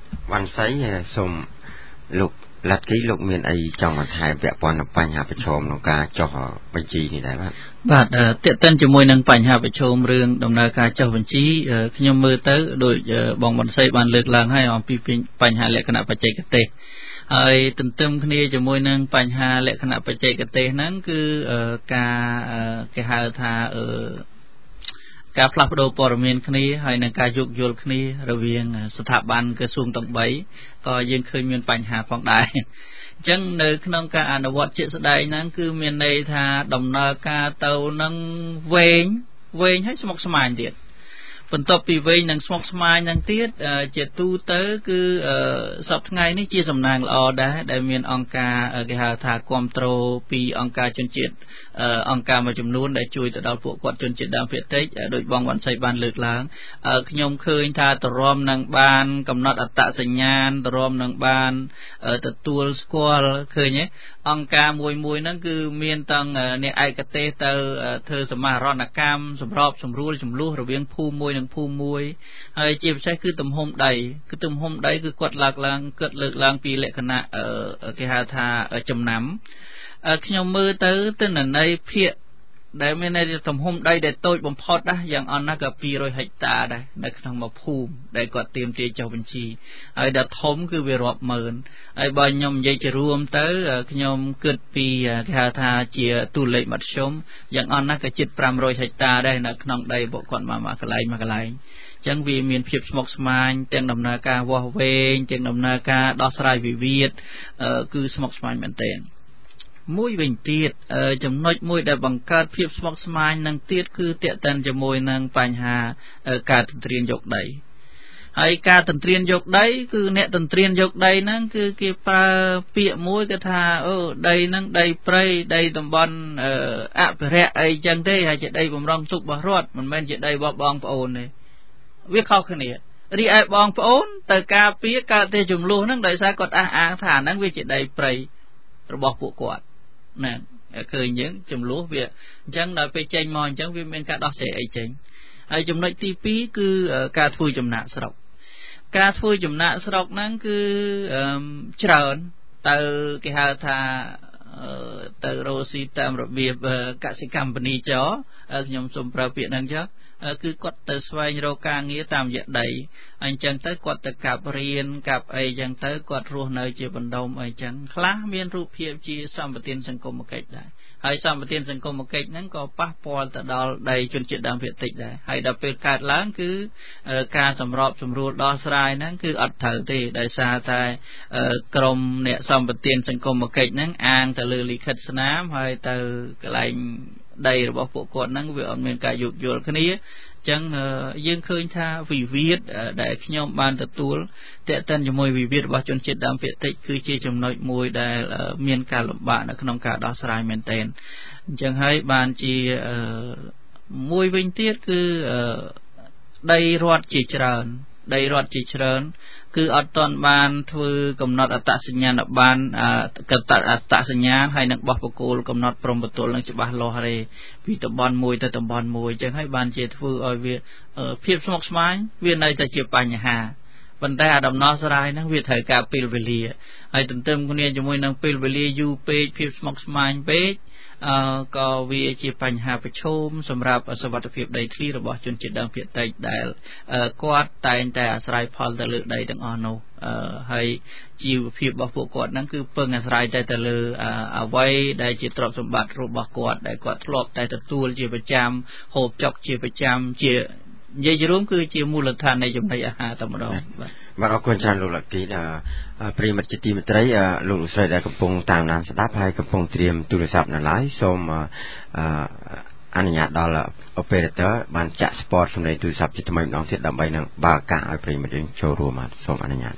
วันไซសូមលោកលទ្ធីលោកមានអីចង់បន្ថែមពាក់ព័ន្ធនឹងបញ្ហាប្រឈមក្នុងការចុះបញ្ជីនេះដែរបាទបាទតេតិនជាមួយនឹងបញ្ហាប្រឈមរឿងដំណើរការចុះបញ្ជីខ្ញុំមើលទៅដោយបងបនស័យបានលើកឡើងហើយអំពីបញ្ហាលក្ខណៈបច្ចេកទេសហើយទន្ទឹមគ្នាជាមួយនឹងបញ្ហាលក្ខណៈបច្ចេកទេសហ្នឹងគឺការគេហៅថាការផ្លាស់ប្ដូរព័ត៌មានគ្នាហើយនឹងការយោគយល់គ្នារវាងស្ថាប័នក្រសួងទាំងបីក៏យើងឃើញមានបញ្ហាផងដែរអញ្ចឹងនៅក្នុងការអនុវត្តជាក់ស្ដែងហ្នឹងគឺមានន័យថាដំណើរការទៅនឹងវែងវែងហើយស្មុគស្មាញទៀតបន្ទាប់ពីវែងនិងស្មុគស្មាញនឹងទៀតជាទូទៅគឺសប្តាហ៍ថ្ងៃនេះជាសំណាងល្អដែរដែលមានអង្គការគេហៅថាគាំទ្រពីអង្គការជនជាតិអង្គការមួយចំនួនដែលជួយទៅដល់ពួកគាត់ជនជាតិដើមភាគតិចដោយបងវណ្ណសីបានលើកឡើងខ្ញុំឃើញថាតរមនឹងបានកំណត់អត្តសញ្ញាណតរមនឹងបានទទួលស្គាល់ឃើញទេអង្គការមួយមួយហ្នឹងគឺមានទាំងអ្នកឯកទេសទៅធ្វើសមាហរណកម្មសម្របសម្រួលចំនួនរវាងភូមិមួយនិងភូមិមួយហើយជាពិសេសគឺទំហំដីគឺទំហំដីគឺគាត់លើកឡើងគាត់លើកឡើងពីលក្ខណៈគេហៅថាចំណាំខ្ញុំមើលទៅទិន្នន័យភាគដែលមានន័យទំហំដីដែលតូចបំផុតណាយ៉ាងអន់ណាស់ក៏ពីររយហិកតាដែរនៅក្នុងមួយភូមិដែលគាត់ទាមទារចុះបញ្ជីហើយដល់ធំគឺវារាប់ម៉ឺនហើយបើខ្ញុំនិយាយជារួមទៅខ្ញុំគិតពីគេហៅថាជាតួលេខមធ្យមយ៉ាងអន់ណាស់ក៏ជិតប្រាំរយហិកតាដែរនៅក្នុងដីរបស់គាត់មកមួយកន្លែងមួយកន្លែងអញ្ចឹងវាមានភាពស្មុគស្មាញទាំងដំណើរការវាស់វែងទាំងដំណើរការដោះស្រាយវិវាទគឺស្មុគស្មាញមែនទែនមួយវិញទៀតចំណុចមួយដែលបង្កើតភាពស្មុគស្មាញនឹងទៀតគឺទាក់ទិនជាមួយនឹងបញ្ហាការទន្ទ្រានយកដីហើយការទន្ទ្រានយកដីគឺអ្នកទន្ទ្រានយកដីហ្នឹងគឺគេប្រើពាក្យមួយគេថាអូដីហ្នឹងដីព្រៃដីតំបន់អភិរក្សអីចឹងទេហើយជាដីបំរុងទុករបស់រដ្ឋមិនមែនជាដីរបស់បងប្អូនទេវាខុសគ្នារីឯបងប្អូនទៅការពារកើតតែចំនួនហ្នឹងដោយសារគាត់អះអាងថាហ្នឹងវាជាដីព្រៃរបស់ពួកគាត់ណាឃើញយើងចំនួនវាអញ្ចឹងដល់ពេលចេញមកអញ្ចឹងវាមានការដោះស្រាយអីចេញហើយចំណុចទីពីរគឺការធ្វើចំណាក់ស្រុកការធ្វើចំណាក់ស្រុកហ្នឹងគឺច្រើនទៅគេហៅថាទៅរស់ស៊ីតាមរបៀបកសិកម្មបនីចរខ្ញុំសូមប្រើពាក្យហ្នឹងចុះគឺគាត់ទៅស្វែងរកការងារតាមរយៈដីអញ្ចឹងទៅគាត់ទៅកាប់រៀនកាប់អីចឹងទៅគាត់រស់នៅជាបណ្ដុំអីចឹងខ្លះមានរូបភាពជាសម្បទានសង្គមគិច្ចដែរហើយសម្បទានសង្គមគិច្ចហ្នឹងក៏ប៉ះពាល់ទៅដល់ដីជនជាតិដើមភាគតិចដែរហើយដល់ពេលកើតឡើងគឺការសម្របសម្រួលដោះស្រាយហ្នឹងគឺអត់ត្រូវទេដោយសារតែក្រមអ្នកសម្បទានសង្គមគិច្ចហ្នឹងអាងទៅលើលិខិតស្នាមហើយទៅកន្លែងដីរបស់ពួកគាត់ហ្នឹងវាអត់មានការយោគយល់គ្នាអញ្ចឹងយើងឃើញថាវិវាទដែលខ្ញុំបានទទួលតេតិនជាមួយវិវាទរបស់ជនជាតិដើមភាគតិចគឺជាចំណុចមួយដែលមានការលំបាកនៅក្នុងការដោះស្រាយមែនទែនអញ្ចឹងហើយបានជាមួយវិញទៀតគឺដីរដ្ឋជាច្រើនដីរដ្ឋជាច្រើនគឺអត់ទាន់បានធ្វើកំណត់អត្តសញ្ញាណប័ណ្ណកតអត្តសញ្ញាណហើយនឹងបោះបកគោលកំណត់ព្រំប្រទល់នឹងច្បាស់លាស់ទេពីតំបន់មួយទៅតំបន់មួយអញ្ចឹងហើយបានជាធ្វើឲ្យវាភាពស្មុគស្មាញវានៅតែជាបញ្ហាប៉ុន្តែអាដំណោះស្រាយហ្នឹងវាត្រូវការពេលវេលាហើយទន្ទឹមគ្នាជាមួយនឹងពេលវេលាយូរពេកភាពស្មុគស្មាញពេកអឺក៏វាជាបញ្ហាប្រឈមសម្រាប់សុវត្ថិភាពដីធ្លីរបស់ជនជាតិដើមភាគតិចដែលគាត់តែងតែអាស្រ័យផលទៅលើដីទាំងអស់នោះអឺហើយជីវភាពរបស់ពួកគាត់ហ្នឹងគឺពឹងអាស្រ័យតែទៅលើអ្វីដែលជាទ្រព្យសម្បត្តិរបស់គាត់ដែលគាត់ធ្លាប់តែទទួលជាប្រចាំហូបចុកជាប្រចាំជានិយាយជារួមគឺជាមូលដ្ឋាននៃចំណីអាហារតែម្ដងបាទបាទអរគុណច្រើនលោកលក្ខីប្រិមិត្តជាទីមេត្រីលោកលោកស្រីដែលកំពុងតាមដានស្ដាប់ហើយកំពុងត្រៀមទូរស័ព្ទនៅឡើយសូមអនុញ្ញាតដល់ operator បានចាក់ spot សម្លេងទូរស័ព្ទជាថ្មីម្ដងទៀតដើម្បីនឹងបើកឱកាសឲ្យប្រិមិត្តយើងចូលរួមបាទសូមអនុញ្ញាត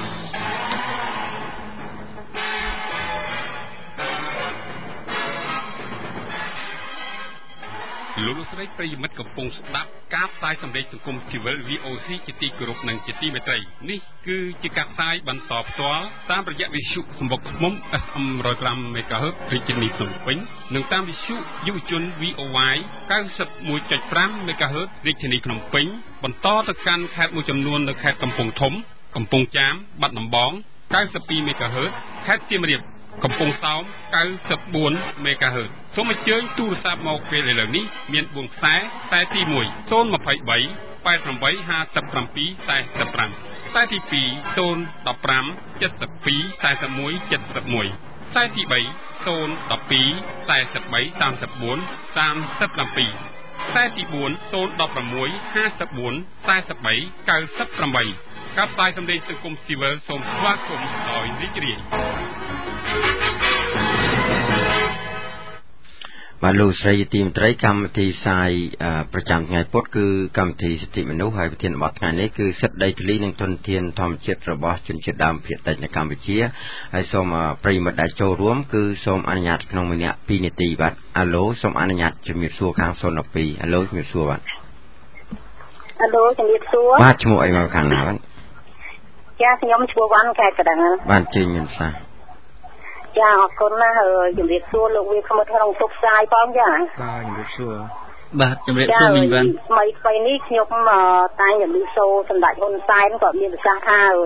លោកលោកស្រីប្រិយមិត្តកំពុងស្ដាប់ការផ្សាយសម្លេងសង្គមស៊ីវិល វី អូ សី ជាទីគោរពនិងជាទីមេត្រីនេះគឺជាការផ្សាយបន្តផ្ទាល់តាមរយៈវិទ្យុសម្បុកឃុំ អេស អឹម one oh five MHz រាជធានីភ្នំពេញនិងតាមវិទ្យុយុវជន វី អូ វ៉ាយ ninety-one point five MHz រាជធានីភ្នំពេញបន្តទៅកាន់ខេត្តមួយចំនួននៅខេត្តកំពង់ធំកំពង់ចាមបាត់ដំបងninety twoមេហ្គាហឺត ខេត្តសៀមរាបកំពង់សោមninety fourមេហ្គាហឺត សូមអញ្ជើញទូរស័ព្ទមកពេលឥឡូវនេះមានfourខ្សែខ្សែទីone 023 88 57 47 45 ខ្សែទីtwo 015 72 41 71 ខ្សែទីthree 012 43 34 37 ខ្សែទីfour 016 54 43 98 ការផ្សាយសម្លេងសង្គមស៊ីវិលសូមស្វាគមន៍ដោយរីករាយបាទលោកស្រីទីមត្រីកម្មវិធីផ្សាយប្រចាំថ្ងៃពុធគឺកម្មវិធីសិទ្ធិមនុស្សហើយប្រធានបទថ្ងៃនេះគឺសិទ្ធិដីធ្លីនិងធនធានធម្មជាតិរបស់ជនជាតិដើមភាគតិចនៅកម្ពុជាហើយសូមប្រិយមិត្តដែលចូលរួមគឺសូមអនុញ្ញាតក្នុងម្នាក់twoនាទីបាទអាឡូសូមអនុញ្ញាតជំរាបសួរខាងzone twelveអាឡូជំរាបសួរបាទអាឡូជំរាបសួរបាទឈ្មោះអីមកខាងណាបាទចាខ្ញុំឈ្មោះវ៉ាន់ខេត្តកណ្ដឹងបាទជើញមានសាចាអរគុណណាស់ជំរាបសួរលោកវាខ្មិតក្នុងទុកផ្សាយផងចាបាទជំរាបសួរបាទជំរាបសួរមីងវ៉ាន់ថ្មីថ្មីនេះខ្ញុំតែជំរាបសួរសម្ដេចហ៊ុនសែនក៏មានប្រសាសន៍ថាអឺ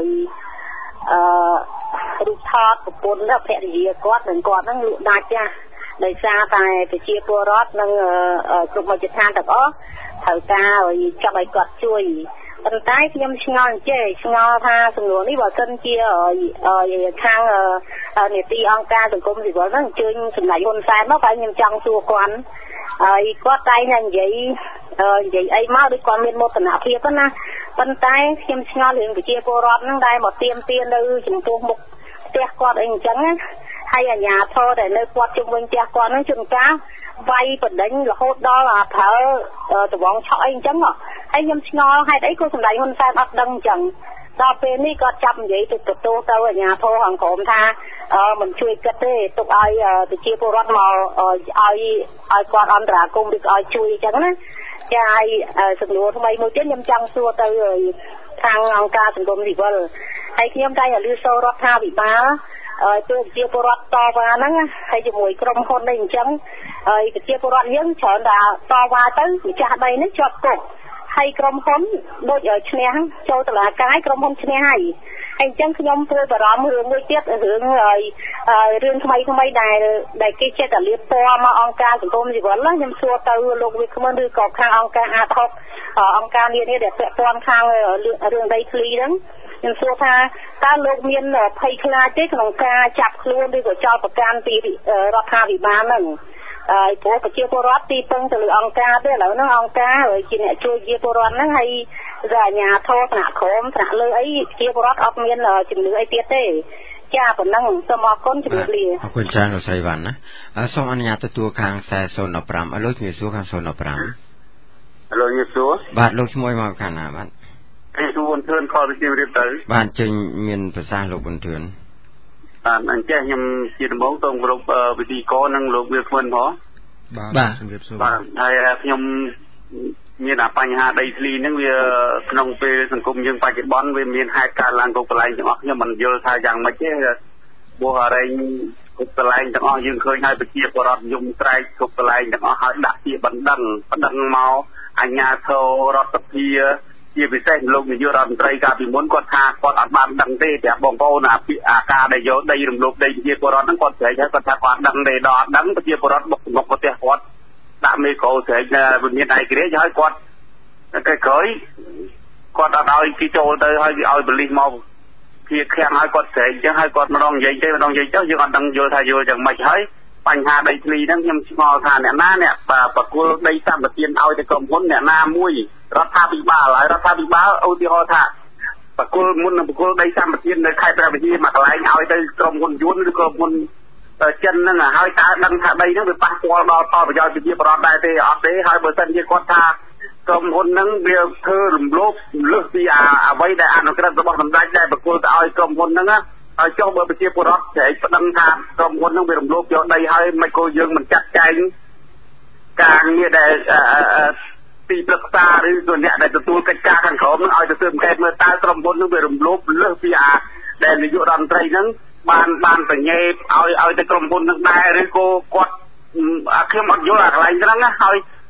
រូបថតប្រពន្ធភរិយាគាត់និងគាត់ហ្នឹងលក់ដាច់ចាដោយសារតែប្រជាពលរដ្ឋនិងគ្រប់មជ្ឈដ្ឋានទាំងអស់ត្រូវការចាប់ឲ្យគាត់ជួយប៉ុន្តែខ្ញុំឆ្ងល់ចេះឆ្ងល់ថាសំណួរនេះបើសិនជាខាងនីតិអង្គការសង្គមស៊ីវិលហ្នឹងអញ្ជើញសម្ដេចហ៊ុនសែនមកតែខ្ញុំចង់សួរគាត់ហើយគាត់តែងតែនិយាយនិយាយអីមកដូចគាត់មានមោទនភាពណាប៉ុន្តែខ្ញុំឆ្ងល់រឿងប្រជាពលរដ្ឋហ្នឹងដែលមកទៀមទានៅចំពោះមុខផ្ទះគាត់អីអញ្ចឹងណាហើយអាជ្ញាធរដែលនៅគាត់ជុំវិញផ្ទះគាត់ហ្នឹងជួនកាលវាយបណ្ដេញរហូតដល់អាប្រើតវងឆក់អីអញ្ចឹងហើយខ្ញុំឆ្ងល់ហេតុអីក៏សម្ដេចហ៊ុនសែនអត់ដឹងអញ្ចឹងដល់ពេលនេះគាត់ចាប់និយាយទៅទទួលទៅអាជ្ញាធរខាងក្រោមថាមិនជួយគិតទេទុកឲ្យប្រជាពលរដ្ឋមកឲ្យឲ្យគាត់អន្តរាគមន៍ឬក៏ឲ្យជួយអញ្ចឹងណាចាហើយសំណួរថ្មីមួយទៀតខ្ញុំចង់សួរទៅខាងអង្គការសង្គមស៊ីវិលហើយខ្ញុំតែឲ្យលឺសូររដ្ឋាភិបាលឲ្យទៅប្រជាពលរដ្ឋតវ៉ាហ្នឹងហើយជាមួយក្រុមហ៊ុននេះអញ្ចឹងហើយប្រជាពលរដ្ឋយើងច្រើនតែតវ៉ាទៅម្ចាស់ដីនេះជាប់គុកហើយក្រុមហ៊ុនដូចឲ្យឈ្នះចូលតុលាការក្រុមហ៊ុនឈ្នះហើយអញ្ចឹងខ្ញុំព្រួយបារម្ភរឿងមួយទៀតរឿងរឿងថ្មីថ្មីដែលដែលគេចេះតែលៀបពណ៌មកអង្គការសង្គមស៊ីវិលខ្ញុំសួរទៅលោកវិក្កាមឬក៏ខាងអង្គការអាតហុកអង្គការនានាដែលពាក់ព័ន្ធខាងរឿងដីធ្លីហ្នឹងខ្ញុំសួរថាតើលោកមានភ័យខ្លាចទេក្នុងការចាប់ខ្លួនឬក៏ចោទប្រកាន់ពីរដ្ឋាភិបាលហ្នឹងហើយព្រោះប្រជាពលរដ្ឋទីពឹងទៅលើអង្គការទេឥឡូវហ្នឹងអង្គការជាអ្នកជួយជាពលរដ្ឋហ្នឹងហើយអាជ្ញាធរថ្នាក់ក្រោមថ្នាក់លើអីជាពលរដ្ឋអត់មានជំនឿអីទៀតទេចាប៉ុណ្ណឹងសូមអរគុណជំរាបលាអរគុណច្រើនលោកស្រីវ៉ាន់ណាសូមអនុញ្ញាតទទួលខាងខ្សែzone one fiveឥឡូវជំរាបសួរខាងzone one five ឥឡូវជំរាបសួរបាទលោកឈ្មោះមកខាងណាបាទខ្ញុំសួរធឿនខលជំរាបទៅបាទចេញមានប្រសាសន៍លោកប៊ុនធឿនបាទអញ្ចឹងខ្ញុំជាដំបូងសូមគោរពវិធីកនិងលោកវាគ្មិនផងបាទជំរាបសួរបាទហើយខ្ញុំមានអាបញ្ហាដីធ្លីហ្នឹងវាក្នុងពេលសង្គមយើងបច្ចុប្បន្នវាមានហេតុកើតឡើងគ្រប់កន្លែងទាំងអស់ខ្ញុំមិនយល់ថាយ៉ាងម៉េចទេព្រោះអរែងគ្រប់កន្លែងទាំងអស់យើងឃើញហើយប្រជាពលរដ្ឋយំស្រែកគ្រប់កន្លែងទាំងអស់ហើយដាក់ជាបណ្ដឹងបណ្ដឹងមកអាជ្ញាធររដ្ឋសភាជាពិសេសលោកនាយករដ្ឋមន្ត្រីកាលពីមុនគាត់ថាគាត់អត់បានដឹងទេតែបងប្អូនអាការដែលយកដីរំលោភដីប្រជាពលរដ្ឋហ្នឹងគាត់ស្រែកហើយគាត់ថាគាត់ដឹងទេដល់អត់ដឹងប្រជាពលរដ្ឋបុកមុខប្រទេសគាត់ដាក់មេក្រូស្រែកវិមានឯករាជ្យហើយគាត់គេក្រោយគាត់អត់ឲ្យគេចូលទៅហើយគេឲ្យបលិសមកភៀកខាំងហើយគាត់ស្រែកអញ្ចឹងហើយគាត់ម្ដងនិយាយទេម្ដងនិយាយទៅយើងអត់ដឹងយល់ថាយល់យ៉ាងម៉េចហើយបញ្ហាដីធ្លីហ្នឹងខ្ញុំឆ្ងល់ថាអ្នកណាអ្នកប្រគល់ដីសម្បត្តិឲ្យទៅក្រុមហ៊ុនអ្នកណាមួយរដ្ឋាភិបាលហើយរដ្ឋាភិបាលឧទាហរណ៍ថាប្រគល់មុននឹងប្រគល់ដីសម្បត្តិនៅខេត្តព្រះវិហារមួយកន្លែងឲ្យទៅក្រុមហ៊ុនយួនឬក៏មុនចិនហ្នឹងហើយតើដឹងថាដីហ្នឹងវាប៉ះពាល់ដល់ផលប្រយោជន៍ប្រជាពលរដ្ឋដែរទេអត់ទេហើយបើសិនជាគាត់ថាក្រុមហ៊ុនហ្នឹងវាធ្វើរំលោភលើសពីអ្វីដែលអនុក្រឹត្យរបស់សម្ដេចដែលប្រគល់ទៅឲ្យក្រុមហ៊ុនហ្នឹងហើយចុះបើប្រជាពលរដ្ឋស្រែកប្តឹងថាក្រុមហ៊ុនហ្នឹងវារំលោភយកដីហើយមិនក៏យើងមិនចាត់ចែងការងារដែលទីប្រឹក្សាឬក៏អ្នកដែលទទួលកិច្ចការខាងក្រោមនឹងឲ្យទៅស៊ើបអង្កេតមើលតើក្រុមហ៊ុននឹងវារំលោភលើសពីអាដែលនាយករដ្ឋមន្ត្រីហ្នឹងបានបានបញ្ញាឲ្យឲ្យទៅក្រុមហ៊ុននឹងដែរឬក៏គាត់ខ្ញុំអត់យល់អាកន្លែងហ្នឹងណាហើយ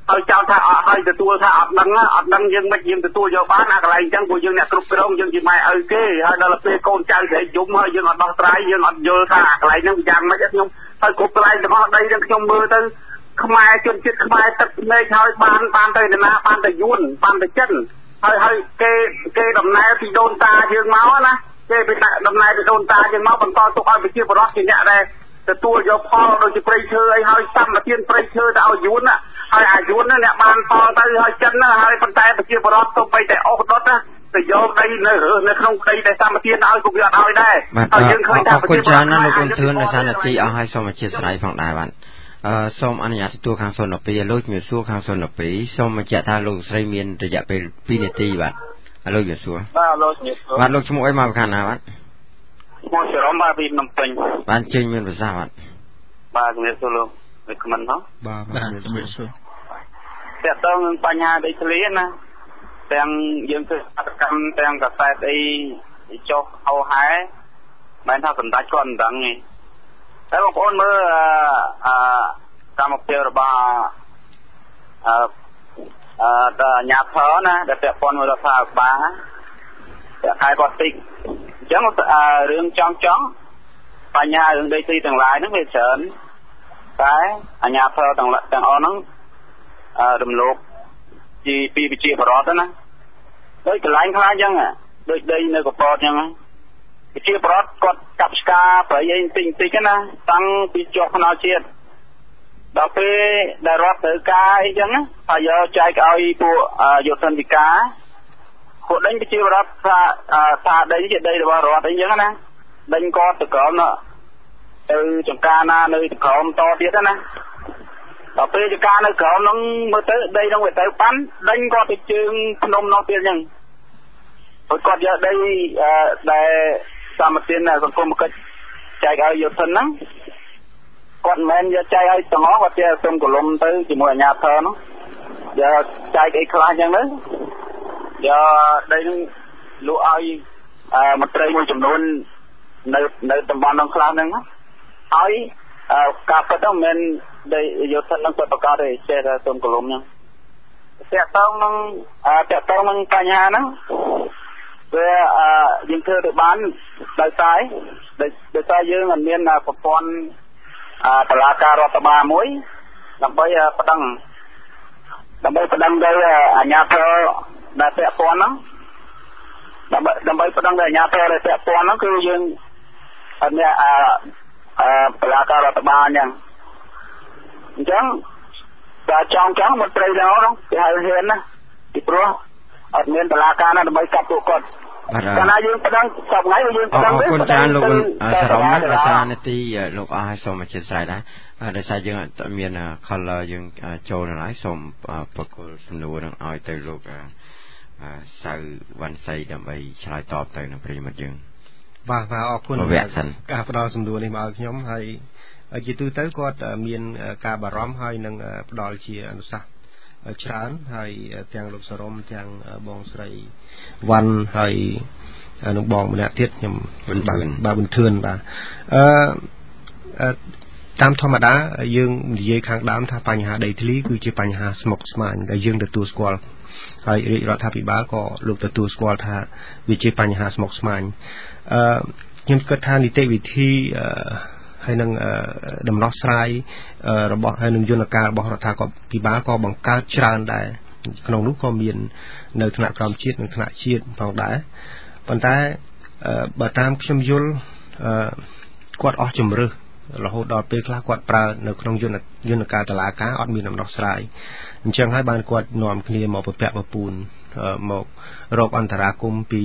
ហើយចោលថាអត់ហើយទទួលថាអត់ដឹងអត់ដឹងយើងមិនយើងទទួលយកបានអាកន្លែងអញ្ចឹងព្រោះយើងអ្នកគ្រប់គ្រងយើងជាម៉ែឪគេហើយដល់ពេលកូនចៅស្រែកយំហើយយើងអត់ដោះស្រាយយើងអត់យល់ថាអាកន្លែងហ្នឹងយ៉ាងម៉េចខ្ញុំហើយគ្រប់កន្លែងទាំងអស់ដីហ្នឹងខ្ញុំមើលទៅខ្មែរជនជាតិខ្មែរទឹកភ្នែកហើយបានបានទៅណាបានទៅយួនបានទៅចិនហើយហើយគេគេដំណើរពីដូនតាយើងមកណាគេពីដំណើរពីដូនតាយើងមកបន្តទុកឲ្យប្រជាពលរដ្ឋជាអ្នកដែលទទួលយកផលដូចជាព្រៃឈើអីហើយសម្បទានព្រៃឈើទៅឲ្យយួនណាហើយអាយួនណាអ្នកបានផលទៅហើយចិនណាហើយប៉ុន្តែប្រជាពលរដ្ឋទៅបីតែអស់ដុតណាទៅយកដីនៅនៅក្នុងដីដែលសម្បទានឲ្យក៏វាអត់ឲ្យដែរហើយយើងឃើញថាប្រជាពលរដ្ឋណាលោកអ៊ុនធឿននៅសានទីអស់ឲ្យសូមអធិស្ឋានផងដែរបាទអឺសូមអនុញ្ញាតទទួលខាងសូនពីលោកជំរាបសួរខាងសូនពីសូមបញ្ជាក់ថាលោកស្រីមានរយៈពេលពីរនាទីបាទលោកជំរាបសួរបាទលោកជំរាបសួរបាទលោកឈ្មោះអីមកខាងណាបាទមកចរមបាទពីភ្នំពេញបានចេញមានភាសាបាទបាទជំរាបសួរលោកវិក្កាមិនហ៎បាទបាទជំរាបសួរតើតើនឹងបញ្ហាដីធ្លីណាទាំងយើងធ្វើអត្តកម្មទាំងកសែតអីចុះហៅហែមិនថាសម្ដេចគាត់មិនដឹងទេតែបងប្អូនមើលអឺកម្មវិធីរបស់អឺអឺតអាញាធរណាដែលពាក់ព័ន្ធមួយរដ្ឋាភិបាលតែខែគាត់តិចអញ្ចឹងរឿងចង់ចង់បញ្ហារឿងដីធ្លីទាំងឡាយហ្នឹងវាច្រើនតែអាញាធរទាំងទាំងអស់ហ្នឹងអឺរំលោភពីពីប្រជាពលរដ្ឋណាដូចកន្លែងខ្លះអញ្ចឹងដូចដីនៅកពតអញ្ចឹងប្រជាពលរដ្ឋគាត់កាប់ឆ្ការប្រៃអីបន្តិចបន្តិចណាតាំងពីជាប់ខ្នល់ជាតិដល់ពេលដែលរដ្ឋត្រូវការអីចឹងណាហើយយកចែកឲ្យពួកយុទ្ធនាការពួកដេញប្រជាពលរដ្ឋថាថាដីជាដីរបស់រដ្ឋអីចឹងណាដេញគាត់ទៅក្រោមទៅចង្ការណានៅក្រោមតទៀតណាដល់ពេលចង្ការនៅក្រោមហ្នឹងមើលទៅដីហ្នឹងវាទៅប៉ាន់ដេញគាត់ទៅជើងភ្នំនោះទៀតចឹងព្រោះគាត់យកដីដែលសម្បទានសង្គមគិច្ចចែកឲ្យយុទ្ធហ្នឹងគាត់មិនមែនយកចែកឲ្យទាំងអស់គាត់ជាសុំកលុំទៅជាមួយអាជ្ញាធរនោះយកចែកអីខ្លះចឹងទៅយកដីនឹងលក់ឲ្យមន្ត្រីមួយចំនួននៅនៅតំបន់នោះខ្លះហ្នឹងហើយការពិតទៅមិនមែនដីយុទ្ធហ្នឹងគាត់ប្រកាសទេចេះតែសុំកលុំចឹងតាក់ទងនឹងតាក់ទងនឹងបញ្ហាហ្នឹងវាយើងធ្វើទៅបានដោយសារដោយសារយើងមិនមានប្រព័ន្ធតុលាការរដ្ឋបាលមួយដើម្បីប្តឹងដើម្បីប្តឹងទៅអាជ្ញាធរដែលពាក់ព័ន្ធហ្នឹងដើម្បីដើម្បីប្តឹងទៅអាជ្ញាធរដែលពាក់ព័ន្ធហ្នឹងគឺយើងអត់មានតុលាការរដ្ឋបាលអញ្ចឹងអញ្ចឹងតែចង់ចង់មន្ត្រីទាំងអស់គេហៅហ៊ានណាពីព្រោះអត់មានតុលាការណាដើម្បីកាប់ពួកគាត់កាលណាយើងប្តឹងសប្ថ្ងៃយើងប្តឹងទេអរគុណច្រើនលោកសរមណាស់សារនាទីលោកអស់ឲ្យសូមអធិស្ឋានដែរដោយសារយើងមាន color យើងចូលនៅហើយសូមប្រគល់សំណួរនឹងឲ្យទៅលោកសៅវ៉ាន់សីដើម្បីឆ្លើយតបទៅនឹងប្រិយមិត្តយើងបាទបាទអរគុណការផ្ដល់សំណួរនេះមកឲ្យខ្ញុំហើយជាទូទៅគាត់មានការបារម្ភហើយនឹងផ្ដល់ជាអនុសាសន៍ច្រើនហើយទាំងលោកសរមទាំងបងស្រីវ៉ាន់ហើយនឹងបងម្នាក់ទៀតខ្ញុំបាទបន្ទឿនបាទអឺតាមធម្មតាយើងនិយាយខាងដើមថាបញ្ហាដីធ្លីគឺជាបញ្ហាស្មុគស្មាញដែលយើងទទួលស្គាល់ហើយរាជរដ្ឋាភិបាលក៏លោកទទួលស្គាល់ថាវាជាបញ្ហាស្មុគស្មាញអឺខ្ញុំគិតថានីតិវិធីអឺហើយនឹងដំណោះស្រាយរបស់ហើយនឹងយន្តការរបស់រដ្ឋាភិបាលក៏បង្កើតច្រើនដែរក្នុងនោះក៏មាននៅថ្នាក់ក្រោមជាតិនិងថ្នាក់ជាតិផងដែរប៉ុន្តែបើតាមខ្ញុំយល់គាត់អស់ជំរឿសរហូតដល់ពេលខ្លះគាត់ប្រើនៅក្នុងយន្តយន្តការតុលាការអត់មានដំណោះស្រាយអញ្ចឹងហើយបានគាត់នាំគ្នាមកប្រពាក់ប្រពូនមករកអន្តរាគមន៍ពី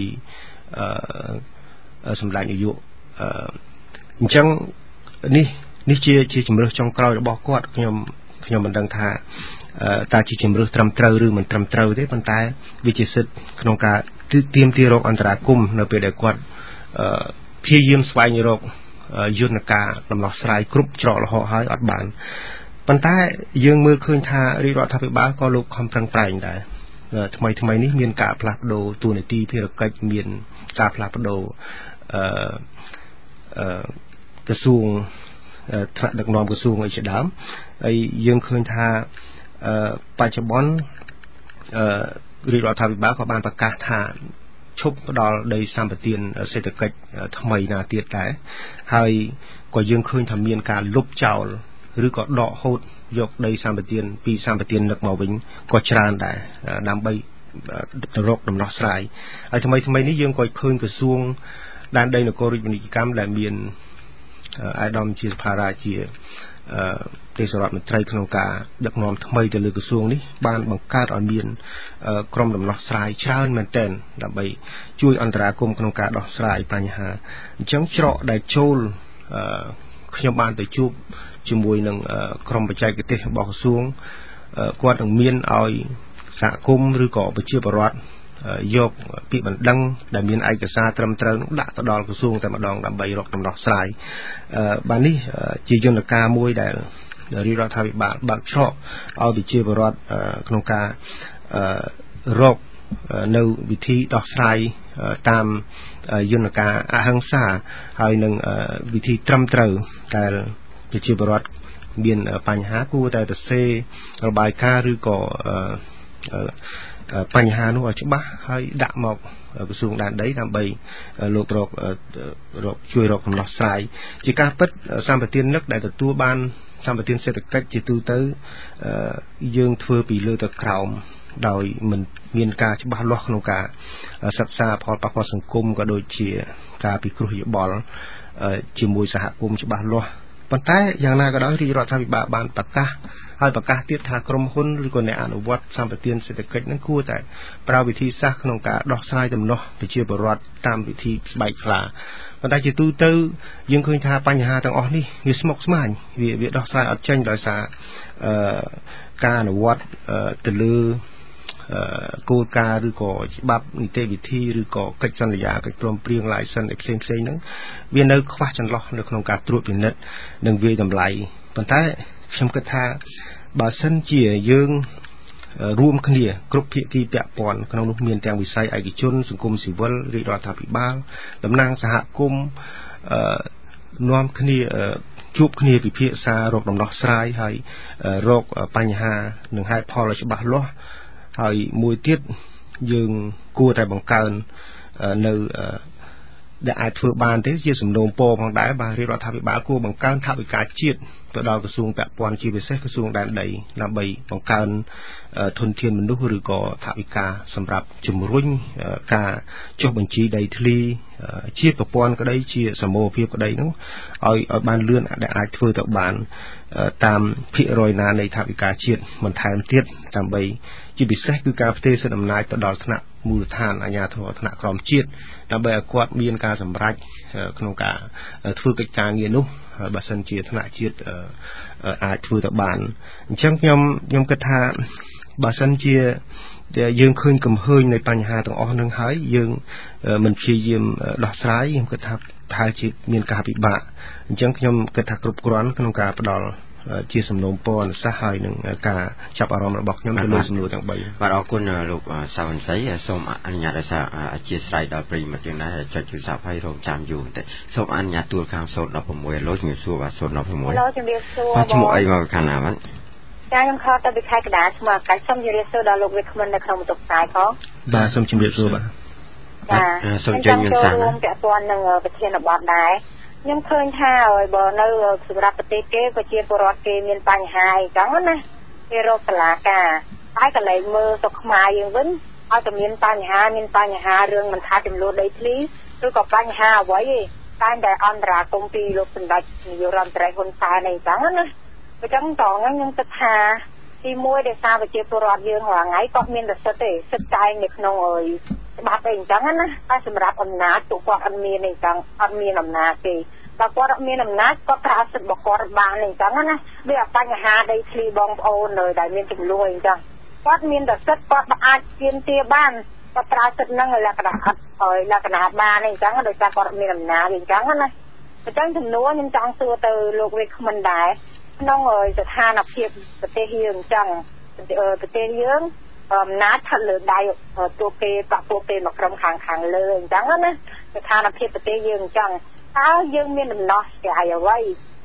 សម្ដេចនាយកអញ្ចឹងនេះនេះជាជាជំរឿសចុងក្រោយរបស់គាត់ខ្ញុំខ្ញុំមិនដឹងថាតើជាជំរឿសត្រឹមត្រូវឬមិនត្រឹមត្រូវទេប៉ុន្តែវាជាសិទ្ធិក្នុងការទាមទាររកអន្តរាគមន៍នៅពេលដែលគាត់ព្យាយាមស្វែងរកយន្តការដំណោះស្រាយគ្រប់ច្រកល្ហកហើយអត់បានប៉ុន្តែយើងមើលឃើញថារាជរដ្ឋាភិបាលក៏លោកខំប្រឹងប្រែងដែរថ្មីថ្មីនេះមានការផ្លាស់ប្ដូរតួនាទីភារកិច្ចមានការផ្លាស់ប្ដូរអឺអឺក្រសួងថ្នាក់ដឹកនាំក្រសួងអីជាដើមហើយយើងឃើញថាបច្ចុប្បន្នអឺរាជរដ្ឋាភិបាលក៏បានប្រកាសថាឈប់ផ្ដល់ដីសម្បទានសេដ្ឋកិច្ចថ្មីណាទៀតដែរហើយក៏យើងឃើញថាមានការលុបចោលឬក៏ដកហូតយកដីសម្បទានពីសម្បទាននឹកមកវិញក៏ច្រើនដែរដើម្បីទៅរកដំណោះស្រាយហើយថ្មីថ្មីនេះយើងក៏ឃើញក្រសួងដែនដីនគររាជពាណិជ្ជកម្មដែលមានអាយដាមជាសភារាជាទេសរដ្ឋមន្ត្រីក្នុងការដឹកនាំថ្មីទៅលើក្រសួងនេះបានបង្កើតឲ្យមានក្រុមដំណោះស្រាយច្រើនមែនទែនដើម្បីជួយអន្តរាគមន៍ក្នុងការដោះស្រាយបញ្ហាអញ្ចឹងច្រកដែលចូលខ្ញុំបានទៅជួបជាមួយនឹងក្រុមបច្ចេកទេសរបស់ក្រសួងគាត់នឹងមានឲ្យសហគមន៍ឬក៏ប្រជាពលរដ្ឋយកពាក្យបណ្ដឹងដែលមានឯកសារត្រឹមត្រូវនោះដាក់ទៅដល់ក្រសួងតែម្ដងដើម្បីរកដំណោះស្រាយបាទនេះជាយន្តការមួយដែលរាជរដ្ឋាភិបាលបើកច្រកឲ្យប្រជាពលរដ្ឋក្នុងការរកនៅវិធីដោះស្រាយតាមយន្តការអហិង្សាហើយនឹងវិធីត្រឹមត្រូវដែលប្រជាពលរដ្ឋមានបញ្ហាគួរតែទៅសេរបាយការណ៍ឬក៏បញ្ហានោះឲ្យច្បាស់ហើយដាក់មកក្រសួងដែនដីដើម្បីលោករករកជួយរកដំណោះស្រាយជាការពិតសម្បទាននឹកដែលទទួលបានសម្បទានសេដ្ឋកិច្ចជាទូទៅយើងធ្វើពីលើទៅក្រោមដោយមិនមានការច្បាស់លាស់ក្នុងការសិក្សាផលប៉ះពាល់សង្គមក៏ដូចជាការពិគ្រោះយោបល់ជាមួយសហគមន៍ច្បាស់លាស់ប៉ុន្តែយ៉ាងណាក៏ដោយរាជរដ្ឋាភិបាលបានប្រកាសហើយប្រកាសទៀតថាក្រុមហ៊ុនឬក៏អ្នកអនុវត្តសម្បទានសេដ្ឋកិច្ចនឹងគួរតែប្រើវិធីសាស្ត្រក្នុងការដោះស្រាយដំណោះប្រជាពលរដ្ឋតាមវិធីស្បែកខ្លាប៉ុន្តែជាទូទៅយើងឃើញថាបញ្ហាទាំងអស់នេះវាស្មុគស្មាញវាវាដោះស្រាយអត់ចេញដោយសារអឺការអនុវត្តទៅលើគោលការណ៍ឬក៏ច្បាប់នីតិវិធីឬក៏កិច្ចសន្យាកិច្ចព្រមព្រៀង license ផ្សេងផ្សេងហ្នឹងវានៅខ្វះចន្លោះនៅក្នុងការត្រួតពិនិត្យនិងវាយតម្លៃប៉ុន្តែខ្ញុំគិតថាបើសិនជាយើងរួមគ្នាគ្រប់ភាគីពាក់ព័ន្ធក្នុងនោះមានទាំងវិស័យឯកជនសង្គមស៊ីវិលរាជរដ្ឋាភិបាលតំណាងសហគមន៍នាំគ្នាជួបគ្នាពិភាក្សារកដំណោះស្រាយហើយរកបញ្ហានិងហេតុផលឲ្យច្បាស់លាស់ហើយមួយទៀតយើងគួរតែបង្កើននៅដែលអាចធ្វើបានទេជាសំណូមពរផងដែរបាទរាជរដ្ឋាភិបាលគួរបង្កើនថវិកាជាតិទៅដល់ក្រសួងពាក់ព័ន្ធជាពិសេសក្រសួងដែនដីដើម្បីបង្កើនធនធានមនុស្សឬក៏ថវិកាសម្រាប់ជំរុញការចុះបញ្ជីដីធ្លីជាប្រព័ន្ធក្តីជាសមូហភាពក្តីនោះឲ្យឲ្យបានលឿនដែលអាចធ្វើទៅបានតាមភាគរយណានៃថវិកាជាតិបន្ថែមទៀតដើម្បីជាពិសេសគឺការផ្ទេរសិទ្ធិអំណាចទៅដល់ថ្នាក់មូលដ្ឋានអាជ្ញាធរថ្នាក់ក្រមជាតិដើម្បីឲ្យគាត់មានការសម្រេចក្នុងការធ្វើកិច្ចការងារនោះបើសិនជាថ្នាក់ជាតិអាចធ្វើទៅបានអញ្ចឹងខ្ញុំខ្ញុំគិតថាបើសិនជាយើងឃើញកំហើញនៃបញ្ហាទាំងអស់នឹងហើយយើងមិនព្យាយាមដោះស្រាយខ្ញុំគិតថាប្រហែលជាមានការពិបាកអញ្ចឹងខ្ញុំគិតថាគ្រប់គ្រាន់ក្នុងការផ្ដល់ជាសំណូមពរអនុសាសន៍ហើយនឹងការចាប់អារម្មណ៍របស់ខ្ញុំទៅលើសំណួរទាំងបីបាទអរគុណលោកសាវណ្ណសីសូមអនុញ្ញាតឲ្យសាអធិស្ឋានដល់ប្រិយមិត្តយើងដែរចុចទូរស័ព្ទឲ្យរងចាំយូរបន្តិចសូមអនុញ្ញាតទួលខាងศูนย์ หนึ่ง หกឡូជំរាបសួរបាទศูนย์ หนึ่ง หกឡូជំរាបសួរបាទឈ្មោះអីមកខាងណាបាទចាខ្ញុំខកទៅពីខេត្តកណ្ដាលឈ្មោះកាច់សូមជម្រាបសួរដល់លោកវិក្កាមិននៅក្នុងបន្ទប់ផ្សាយផងបាទសូមជម្រាបសួរបាទចាសូមជួយមានសាររួមពាក់ព័ន្ធនឹងប្រធានបទដែរខ្ញុំឃើញថាឲ្យបើនៅសម្រាប់ប្រទេសគេប្រជាពលរដ្ឋគេមានបញ្ហាអីចឹងណាគេរកសាលាការហើយកន្លែងមើលស្រុកខ្មែរយើងវិញឲ្យតែមានបញ្ហាមានបញ្ហារឿងមិនថាចំនួនដីធ្លីឬក៏បញ្ហាអ្វីទេតែតែអន្តរាគមន៍ពីលោកសម្ដេចនាយករដ្ឋមន្ត្រីហ៊ុនសែនអីចឹងណាអញ្ចឹងតោះខ្ញុំគិតថាទីមួយដែលសារប្រជាពលរដ្ឋយើងរាល់ថ្ងៃគាត់មានសិទ្ធិទេសិទ្ធិតែងនៅក្នុងអើយច្បាប់អីអញ្ចឹងណាតែសម្រាប់អំណាចពួកគាត់អត់មានអីចឹងអត់មានអំណាចទេបើគាត់អត់មានអំណាចគាត់ប្រើសិទ្ធិរបស់គាត់បានអីចឹងណាវាបញ្ហាដីធ្លីបងប្អូននៅដែលមានចំនួនអីចឹងគាត់មានតែសិទ្ធិគាត់អាចទាមទារបានគាត់ប្រើសិទ្ធិហ្នឹងលក្ខណៈអត់ឲ្យលក្ខណៈបានអីចឹងដោយសារគាត់មានអំណាចអីចឹងណាអញ្ចឹងចំនួនខ្ញុំចង់សួរទៅលោកវិក្កាមិនដែរក្នុងស្ថានភាពប្រទេសយើងអញ្ចឹងប្រទេសយើងអំណាចស្ថិតលើដៃទូគេបាក់ពួកគេមកក្រុមខាងខាងលើអញ្ចឹងណាស្ថានភាពប្រទេសយើងអញ្ចឹងតើយើងមានដំណោះស្រាយអ្វី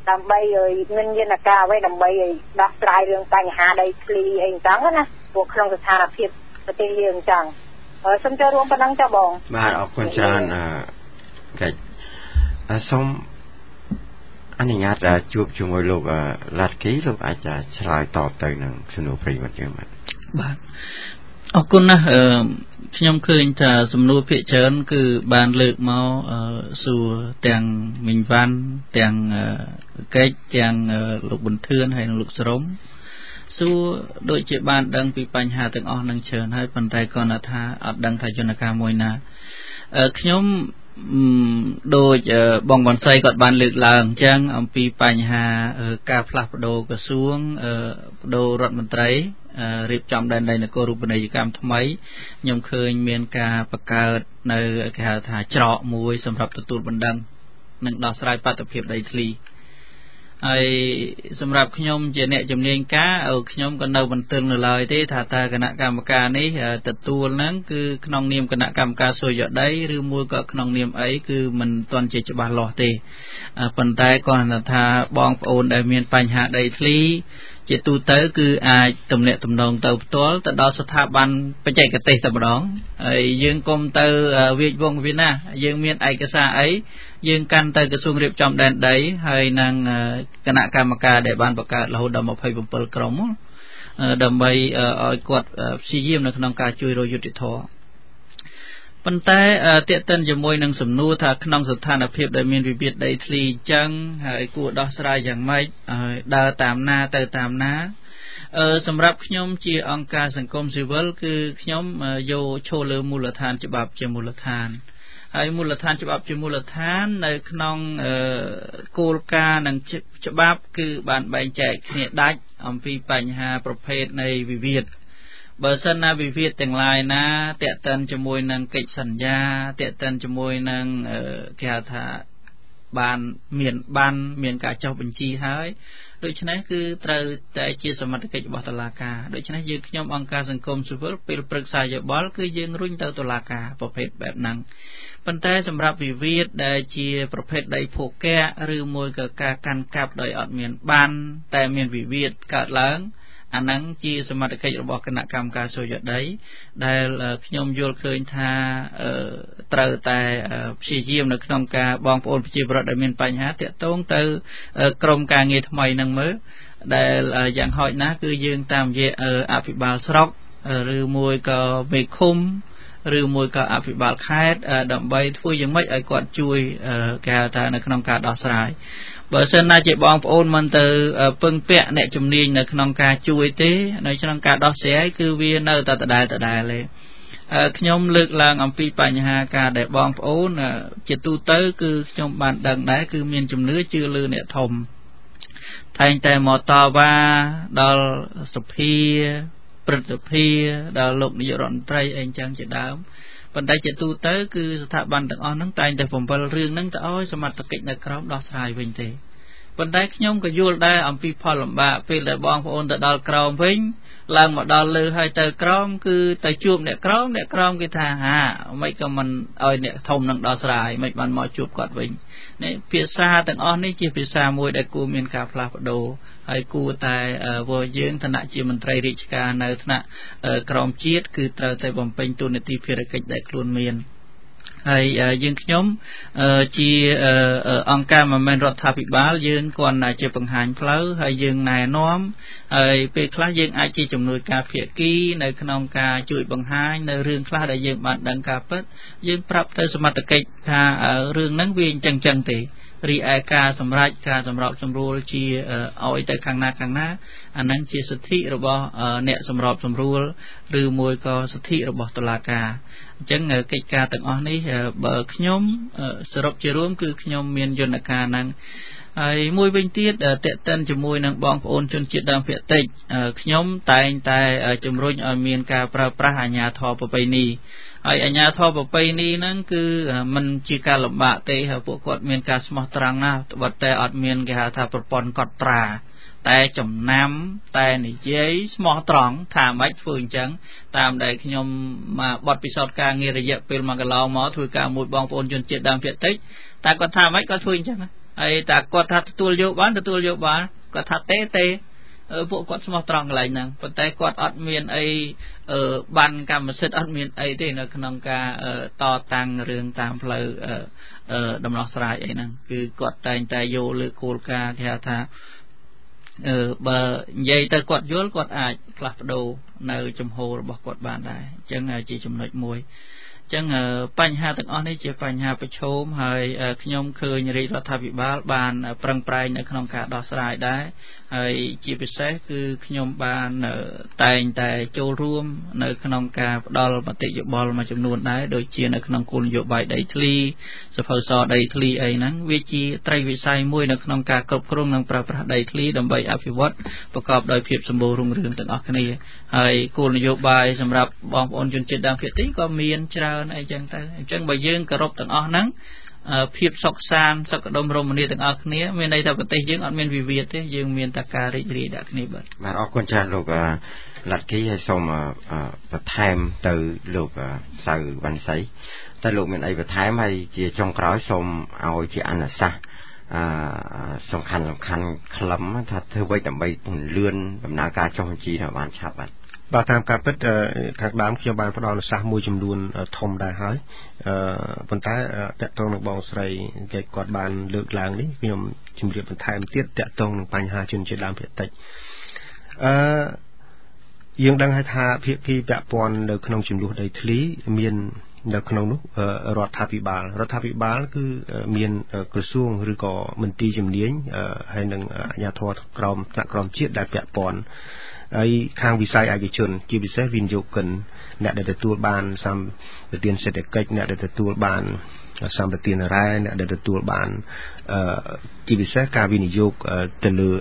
ដើម្បីឲ្យមានយន្តការអ្វីដើម្បីឲ្យដោះស្រាយរឿងបញ្ហាដីធ្លីអីអញ្ចឹងណាពួកក្នុងស្ថានភាពប្រទេសយើងអញ្ចឹងហើយសូមចូលរួមប៉ុណ្ណឹងចាបងបាទអរគុណច្រើនអឺកិច្ចសូមអនុញ្ញាតជួបជាមួយលោកឡាត់គីលោកអាចឆ្លើយតបទៅនឹងសំណួរប្រិយមិត្តយើងបាទបាទអរគុណណាស់ខ្ញុំឃើញថាសំណួរភាគច្រើនគឺបានលើកមកសួរទាំងមីងវ៉ាន់ទាំងកិច្ចទាំងលោកប៊ុនធឿនហើយនិងលោកសរមសួរដូចជាបានដឹងពីបញ្ហាទាំងអស់នឹងច្រើនហើយប៉ុន្តែគាត់ថាអត់ដឹងថាយន្តការមួយណាខ្ញុំដូចបងវ៉ាន់សៃគាត់បានលើកឡើងអញ្ចឹងអំពីបញ្ហាការផ្លាស់ប្ដូរក្រសួងបដូររដ្ឋមន្ត្រីរៀបចំដែនដីនគររូបនីយកម្មថ្មីខ្ញុំឃើញមានការបង្កើតនៅគេហៅថាច្រកមួយសម្រាប់ទទួលបណ្ដឹងនិងដោះស្រាយបាតុភិបដីធ្លីហើយសម្រាប់ខ្ញុំជាអ្នកជំនាញការខ្ញុំក៏នៅបន្ទិលនៅឡើយទេថាតើគណៈកម្មការនេះទទួលហ្នឹងគឺក្នុងនាមគណៈកម្មការសុយោដីឬមួយក៏ក្នុងនាមអីគឺមិនទាន់ជាច្បាស់លាស់ទេប៉ុន្តែគាត់ថាបងប្អូនដែលមានបញ្ហាដីធ្លីជាទូទៅគឺអាចទំនាក់ទំនងទៅផ្ទាល់ទៅដល់ស្ថាប័នបច្ចេកទេសតែម្ដងហើយយើងកុំទៅវាចវងវាណាយើងមានឯកសារអីយើងកាន់ទៅក្រសួងរៀបចំដែនដីហើយនឹងគណៈកម្មការដែលបានបង្កើតរហូតដល់ยี่สิบเจ็ดក្រុមដើម្បីឲ្យគាត់ព្យាយាមនៅក្នុងការជួយរកយុត្តិធម៌ប៉ុន្តែតេតិនជាមួយនឹងសំណួរថាក្នុងស្ថានភាពដែលមានវិវាទដីធ្លីអញ្ចឹងហើយគួរដោះស្រាយយ៉ាងម៉េចហើយដើរតាមណាទៅតាមណាអឺសម្រាប់ខ្ញុំជាអង្គការសង្គមស៊ីវិលគឺខ្ញុំយកឈលលើមូលដ្ឋានច្បាប់ជាមូលដ្ឋានហើយមូលដ្ឋានច្បាប់ជាមូលដ្ឋាននៅក្នុងគោលការណ៍និងច្បាប់គឺបានបែងចែកគ្នាដាច់អំពីបញ្ហាប្រភេទនៃវិវាទបើសិនណាវិវាទទាំងឡាយណាតាក់ទិនជាមួយនឹងកិច្ចសន្យាតាក់ទិនជាមួយនឹងគេហៅថាបានមានបានមានការចុះបញ្ជីហើយដូច្នេះគឺត្រូវតែជាសមត្ថកិច្ចរបស់តុលាការដូច្នេះយើងខ្ញុំអង្គការសង្គមស៊ីវិលពេលប្រឹក្សាយោបល់គឺយើងរុញទៅតុលាការប្រភេទបែបហ្នឹងប៉ុន្តែសម្រាប់វិវាទដែលជាប្រភេទដីភូកៈឬមួយក៏ការកាន់កាប់ដោយអត់មានបានតែមានវិវាទកើតឡើងអាហ្នឹងជាសមត្ថកិច្ចរបស់គណៈកម្មការសុយោដីដែលខ្ញុំយល់ឃើញថាត្រូវតែព្យាយាមនៅក្នុងការបងប្អូនប្រជាពលរដ្ឋដែលមានបញ្ហាតាក់ទងទៅក្រមការងារថ្មីហ្នឹងមើលដែលយ៉ាងហោចណាស់គឺយើងតាមរយៈអភិបាលស្រុកឬមួយក៏មេឃុំឬមួយក៏អភិបាលខេត្តដើម្បីធ្វើយ៉ាងម៉េចឲ្យគាត់ជួយគេហៅថានៅក្នុងការដោះស្រាយបើសិនណាជាបងប្អូនមិនទៅពឹងពាក់អ្នកជំនាញនៅក្នុងការជួយទេនៅក្នុងការដោះស្រាយគឺវានៅតែដដែលដដែលទេខ្ញុំលើកឡើងអំពីបញ្ហាការដែលបងប្អូនជាទូទៅគឺខ្ញុំបានដឹងដែរគឺមានជំនឿជឿលើអ្នកធំតែងតែមកតវ៉ាដល់សភាព្រឹទ្ធសភាដល់លោកនាយករដ្ឋមន្ត្រីអីចឹងជាដើមប៉ុន្តែជាទូទៅគឺស្ថាប័នទាំងអស់ហ្នឹងតែងតែបំពេញរឿងហ្នឹងទៅឲ្យសមត្ថកិច្ចនៅក្រោមដោះស្រាយវិញទេប៉ុន្តែខ្ញុំក៏យល់ដែរអំពីផលលំបាកពេលដែលបងប្អូនទៅដល់ក្រោមវិញឡើងមកដល់លើហើយទៅក្រោមគឺទៅជួបអ្នកក្រោមអ្នកក្រោមគេថាហាមិនក៏មិនឲ្យអ្នកធំនឹងដោះស្រាយមិនបានមកជួបគាត់វិញនេះភាសាទាំងអស់នេះជាភាសាមួយដែលគួរមានការផ្លាស់ប្ដូរហើយគួរតែវល់យើងឋានៈជាមន្ត្រីរាជការនៅថ្នាក់ក្រមជាតិគឺត្រូវតែបំពេញតួនាទីភារកិច្ចដែលខ្លួនមានហើយយើងខ្ញុំជាអង្គការមិនមែនរដ្ឋាភិបាលយើងគ្រាន់តែជាបង្ហាញផ្លូវហើយយើងណែនាំហើយពេលខ្លះយើងអាចជាជំនួយការភាគីនៅក្នុងការជួយបង្ហាញនៅរឿងខ្លះដែលយើងបានដឹងការពិតយើងប្រាប់ទៅសមត្ថកិច្ចថារឿងហ្នឹងវាអញ្ចឹងចឹងទេរីឯការសម្រេចការសម្របសម្រួលជាឲ្យទៅខាងណាខាងណាអាហ្នឹងជាសិទ្ធិរបស់អ្នកសម្របសម្រួលឬមួយក៏សិទ្ធិរបស់តុលាការអញ្ចឹងកិច្ចការទាំងអស់នេះបើខ្ញុំសរុបជារួមគឺខ្ញុំមានយន្តការហ្នឹងហើយមួយវិញទៀតតេតិនជាមួយនឹងបងប្អូនជនជាតិដើមភាគតិចខ្ញុំតែងតែជំរុញឲ្យមានការប្រើប្រាស់អាជ្ញាធរប្រពៃណីហើយអាជ្ញាធរប្រពៃណីហ្នឹងគឺมันជាការលំបាកទេហើយពួកគាត់មានការស្មោះត្រង់ណាស់ត្បិតតែអត់មានគេហៅថាប្រព័ន្ធកត់ត្រាតែចំណាំតែនិយាយស្មោះត្រង់ថាមិនធ្វើអញ្ចឹងតាមដែលខ្ញុំមកបទពិសោធន៍ការងាររយៈពេលមួយកន្លងមកធ្វើការមួយបងប្អូនជនជាតិដើមភាគតិចតែគាត់ថាមិនគាត់ធ្វើអញ្ចឹងហហើយតែគាត់ថាទទួលយកបានទទួលយកបានគាត់ថាទេទេពួកគាត់ស្មោះត្រង់កន្លែងហ្នឹងប៉ុន្តែគាត់អត់មានអីបានកម្មសិទ្ធិអត់មានអីទេនៅក្នុងការតតាំងរឿងតាមផ្លូវដំណោះស្រាយអីហ្នឹងគឺគាត់តែងតែយកលើគោលការណ៍គេហៅថាអឺបើនិយាយទៅគាត់យល់គាត់អាចផ្លាស់ប្ដូរនៅចំហរបស់គាត់បានដែរអញ្ចឹងជាចំណុចមួយអញ្ចឹងបញ្ហាទាំងអស់នេះជាបញ្ហាប្រឈមហើយខ្ញុំឃើញរាជរដ្ឋាភិបាលបានប្រឹងប្រែងនៅក្នុងការដោះស្រាយដែរហើយជាពិសេសគឺខ្ញុំបានតែងតែចូលរួមនៅក្នុងការផ្ដល់មតិយោបល់មួយចំនួនដែរដូចជានៅក្នុងគោលនយោបាយដីធ្លីសភៅសដីធ្លីអីហ្នឹងវាជាត្រីវិស័យមួយនៅក្នុងការគ្រប់គ្រងនិងប្រើប្រាស់ដីធ្លីដើម្បីអភិវឌ្ឍប្រកបដោយភាពសម្បូររុងរឿងទាំងអស់គ្នាហើយគោលនយោបាយសម្រាប់បងប្អូនជនជាតិដើមភាគតិចក៏មានច្រើនអីចឹងទៅអញ្ចឹងបើយើងគោរពទាំងអស់ហ្នឹងភាពសុខសាន្តសុខដុមរមនាទាំងអស់គ្នាមានន័យថាប្រទេសយើងអត់មានវិវាទទេយើងមានតែការរីករាយដាក់គ្នាបាទបាទអរគុណច្រើនលោកលក្ខីហើយសូមបន្ថែមទៅលោកសៅវណ្ណសីតែលោកមានអីបន្ថែមហើយជាចុងក្រោយសូមឲ្យជាអនុសាសន៍អឺសំខាន់សំខាន់ខ្លឹមថាធ្វើអ្វីដើម្បីពង្រឹងដំណើរការចុះបញ្ជីឲ្យបានឆាប់បាទបាទតាមការពិតខាងដើមខ្ញុំបានផ្ដល់អនុសាសន៍មួយចំនួនធំដែរហើយអឺប៉ុន្តែតកតងនឹងបងស្រីគេគាត់បានលើកឡើងនេះខ្ញុំជម្រាបបន្ថែមទៀតតកតងនឹងបញ្ហាជនជាតិដើមភាគតិចអឺយើងដឹងហើយថាភាគីពាក់ព័ន្ធនៅក្នុងចំនួនដីធ្លីមាននៅក្នុងនោះរដ្ឋាភិបាលរដ្ឋាភិបាលគឺមានក្រសួងឬក៏មន្ទីរជំនាញហើយនឹងអាជ្ញាធរក្រមថ្នាក់ក្រមជាតិដែលពាក់ព័ន្ធហើយខាងវិស័យឯកជនជាពិសេសវិនិយោគិនអ្នកដែលទទួលបានសម្បទានសេដ្ឋកិច្ចអ្នកដែលទទួលបានសម្បទានរ៉ែអ្នកដែលទទួលបានជាពិសេសការវិនិយោគទៅលើ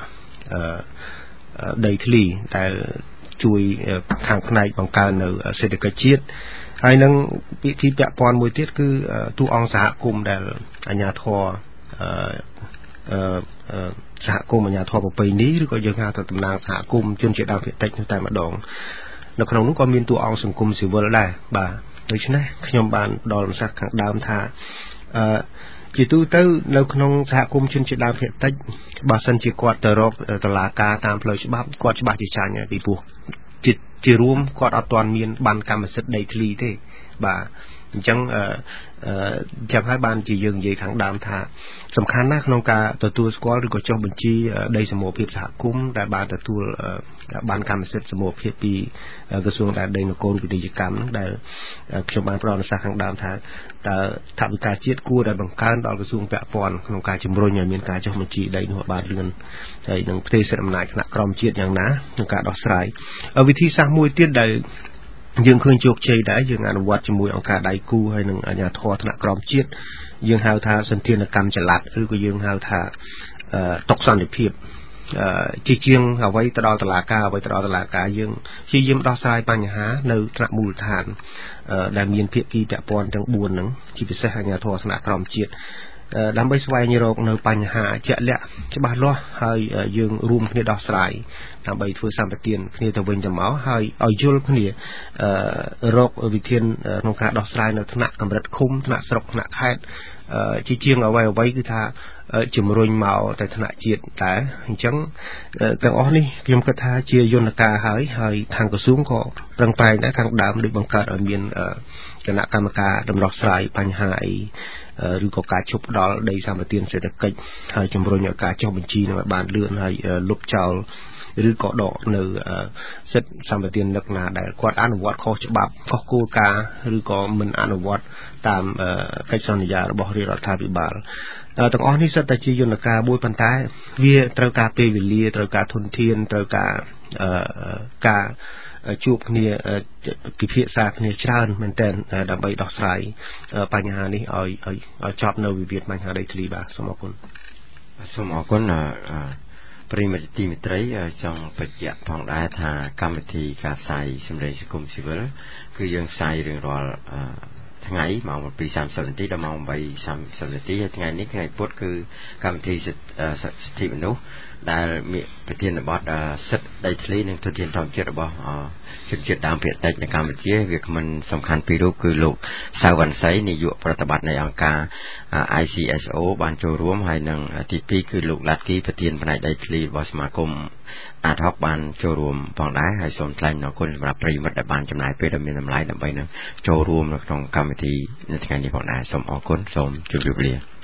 ដីធ្លីដែលជួយខាងផ្នែកបង្កើននៅសេដ្ឋកិច្ចជាតិហើយនឹងពិធីពាក់ព័ន្ធមួយទៀតគឺទូអង្គសហគមន៍ដែលអាជ្ញាធរអឺសហគមន៍អាជ្ញាធរប្រពៃណីឬក៏យើងហៅថាតំណាងសហគមន៍ជនជាតិដើមភាគតិចតែម្ដងនៅក្នុងនោះក៏មានតួអង្គសង្គមស៊ីវិលដែរបាទដូច្នេះខ្ញុំបានដល់ប្រសាសន៍ខាងដើមថាអឺជាទូទៅនៅក្នុងសហគមន៍ជនជាតិដើមភាគតិចបើសិនជាគាត់ទៅរកតុលាការតាមផ្លូវច្បាប់គាត់ច្បាស់ជាចាញ់ហើយពីព្រោះជាជារួមគាត់អត់ទាន់មានបានកម្មសិទ្ធិដីធ្លីទេបាទអញ្ចឹងអឺចាំហើយបានជាយើងនិយាយខាងដើមថាសំខាន់ណាស់ក្នុងការទទួលស្គាល់ឬក៏ចុះបញ្ជីដីសមរភាពសហគមន៍ដែលបានទទួលបានកម្មសិទ្ធិសមរភាពពីក្រសួងដែនដីនគររូបនីយកម្មហ្នឹងដែលខ្ញុំបានផ្ដល់អនុសាសន៍ខាងដើមថាតើថវិកាជាតិគួរតែបង្កើនដល់ក្រសួងពាក់ព័ន្ធក្នុងការជំរុញឲ្យមានការចុះបញ្ជីដីនោះឲ្យបានលឿនហើយនឹងផ្ទេរសិទ្ធិអំណាចគណៈក្រមជាតិយ៉ាងណាក្នុងការដោះស្រាយវិធីសាស្ត្រមួយទៀតដែលយើងឃើញជោគជ័យដែរយើងអនុវត្តជាមួយអង្គការដៃគូហើយនឹងអាជ្ញាធរថ្នាក់ក្រមជាតិយើងហៅថាសន្តានកម្មចល័តឬក៏យើងហៅថាតុកសន្តិភាពជាជាងអ្វីទៅដល់តុលាការអ្វីទៅដល់តុលាការយើងព្យាយាមដោះស្រាយបញ្ហានៅថ្នាក់មូលដ្ឋានដែលមានភាគីពាក់ព័ន្ធទាំងបួនហ្នឹងជាពិសេសអាជ្ញាធរថ្នាក់ក្រមជាតិដើម្បីស្វែងរកនៅបញ្ហាជាក់លាក់ច្បាស់លាស់ហើយយើងរួមគ្នាដោះស្រាយដើម្បីធ្វើសម្បទានគ្នាទៅវិញទៅមកហើយឲ្យយល់គ្នារកវិធានក្នុងការដោះស្រាយនៅថ្នាក់កម្រិតឃុំថ្នាក់ស្រុកថ្នាក់ខេត្តជាជាងអ្វីអ្វីគឺថាជំរុញមកទៅថ្នាក់ជាតិតែអញ្ចឹងទាំងអស់នេះខ្ញុំគិតថាជាយន្តការហើយហើយខាងក្រសួងក៏ប្រឹងប្រែងដែរខាងដើមដូចបង្កើតឲ្យមានគណៈកម្មការដំណោះស្រាយបញ្ហាអីឬក៏ការជប់ផ្ដល់ដីសម្បទានសេដ្ឋកិច្ចហើយជំរុញឲ្យការចុះបញ្ជីនឹងឲ្យបានលឿនហើយលុបចោលឬក៏ដកនៅសិទ្ធិសម្បទានលក្ខណៈដែលគាត់អនុវត្តខុសច្បាប់ខុសគោលការណ៍ឬក៏មិនអនុវត្តតាមកិច្ចសន្យារបស់រាជរដ្ឋាភិបាលទាំងអស់នេះសិតតែជាយន្តការមួយប៉ុន្តែវាត្រូវការពេលវេលាត្រូវការធនធានត្រូវការការជួបគ្នាពិភាក្សាគ្នាច្រើនមែនទែនដើម្បីដោះស្រាយបញ្ហានេះឲ្យឲ្យចប់នៅវិវាទបញ្ហាដីធ្លីបាទសូមអរគុណសូមអរគុណប្រិយមិត្តទីមេត្រីចង់បញ្ជាក់ផងដែរថាកម្មវិធីការផ្សាយសម្លេងសង្គមស៊ីវិលគឺយើងផ្សាយរៀងរាល់ថ្ងៃម៉ោងbảy giờ ba mươiនាទីដល់ម៉ោងeight giờ ba mươiនាទីថ្ងៃនេះថ្ងៃពុធគឺកម្មវិធីសិទ្ធិមនុស្សដែលមានប្រធានបទសិទ្ធិដីធ្លីនិងទុនធានធម្មជាតិរបស់ជនជាតិដើមភាគតិចនៅកម្ពុជាវាគ្មិនសំខាន់ពីររូបគឺលោកសៅវណ្ណសីនាយកប្រតិបត្តិនៃអង្គការ I C S O បានចូលរួមហើយនិងទីពីរគឺលោកឡាត់គីប្រធានផ្នែកដីធ្លីរបស់សមាគមអាតហុកបានចូលរួមផងដែរហើយសូមថ្លែងអរគុណសម្រាប់ប្រិយមិត្តដែលបានចំណាយពេលដ៏មានតម្លៃដើម្បីនឹងចូលរួមនៅក្នុងកម្មវិធីនៅថ្ងៃនេះផងដែរសូមអរគុណសូមជម្រាបលា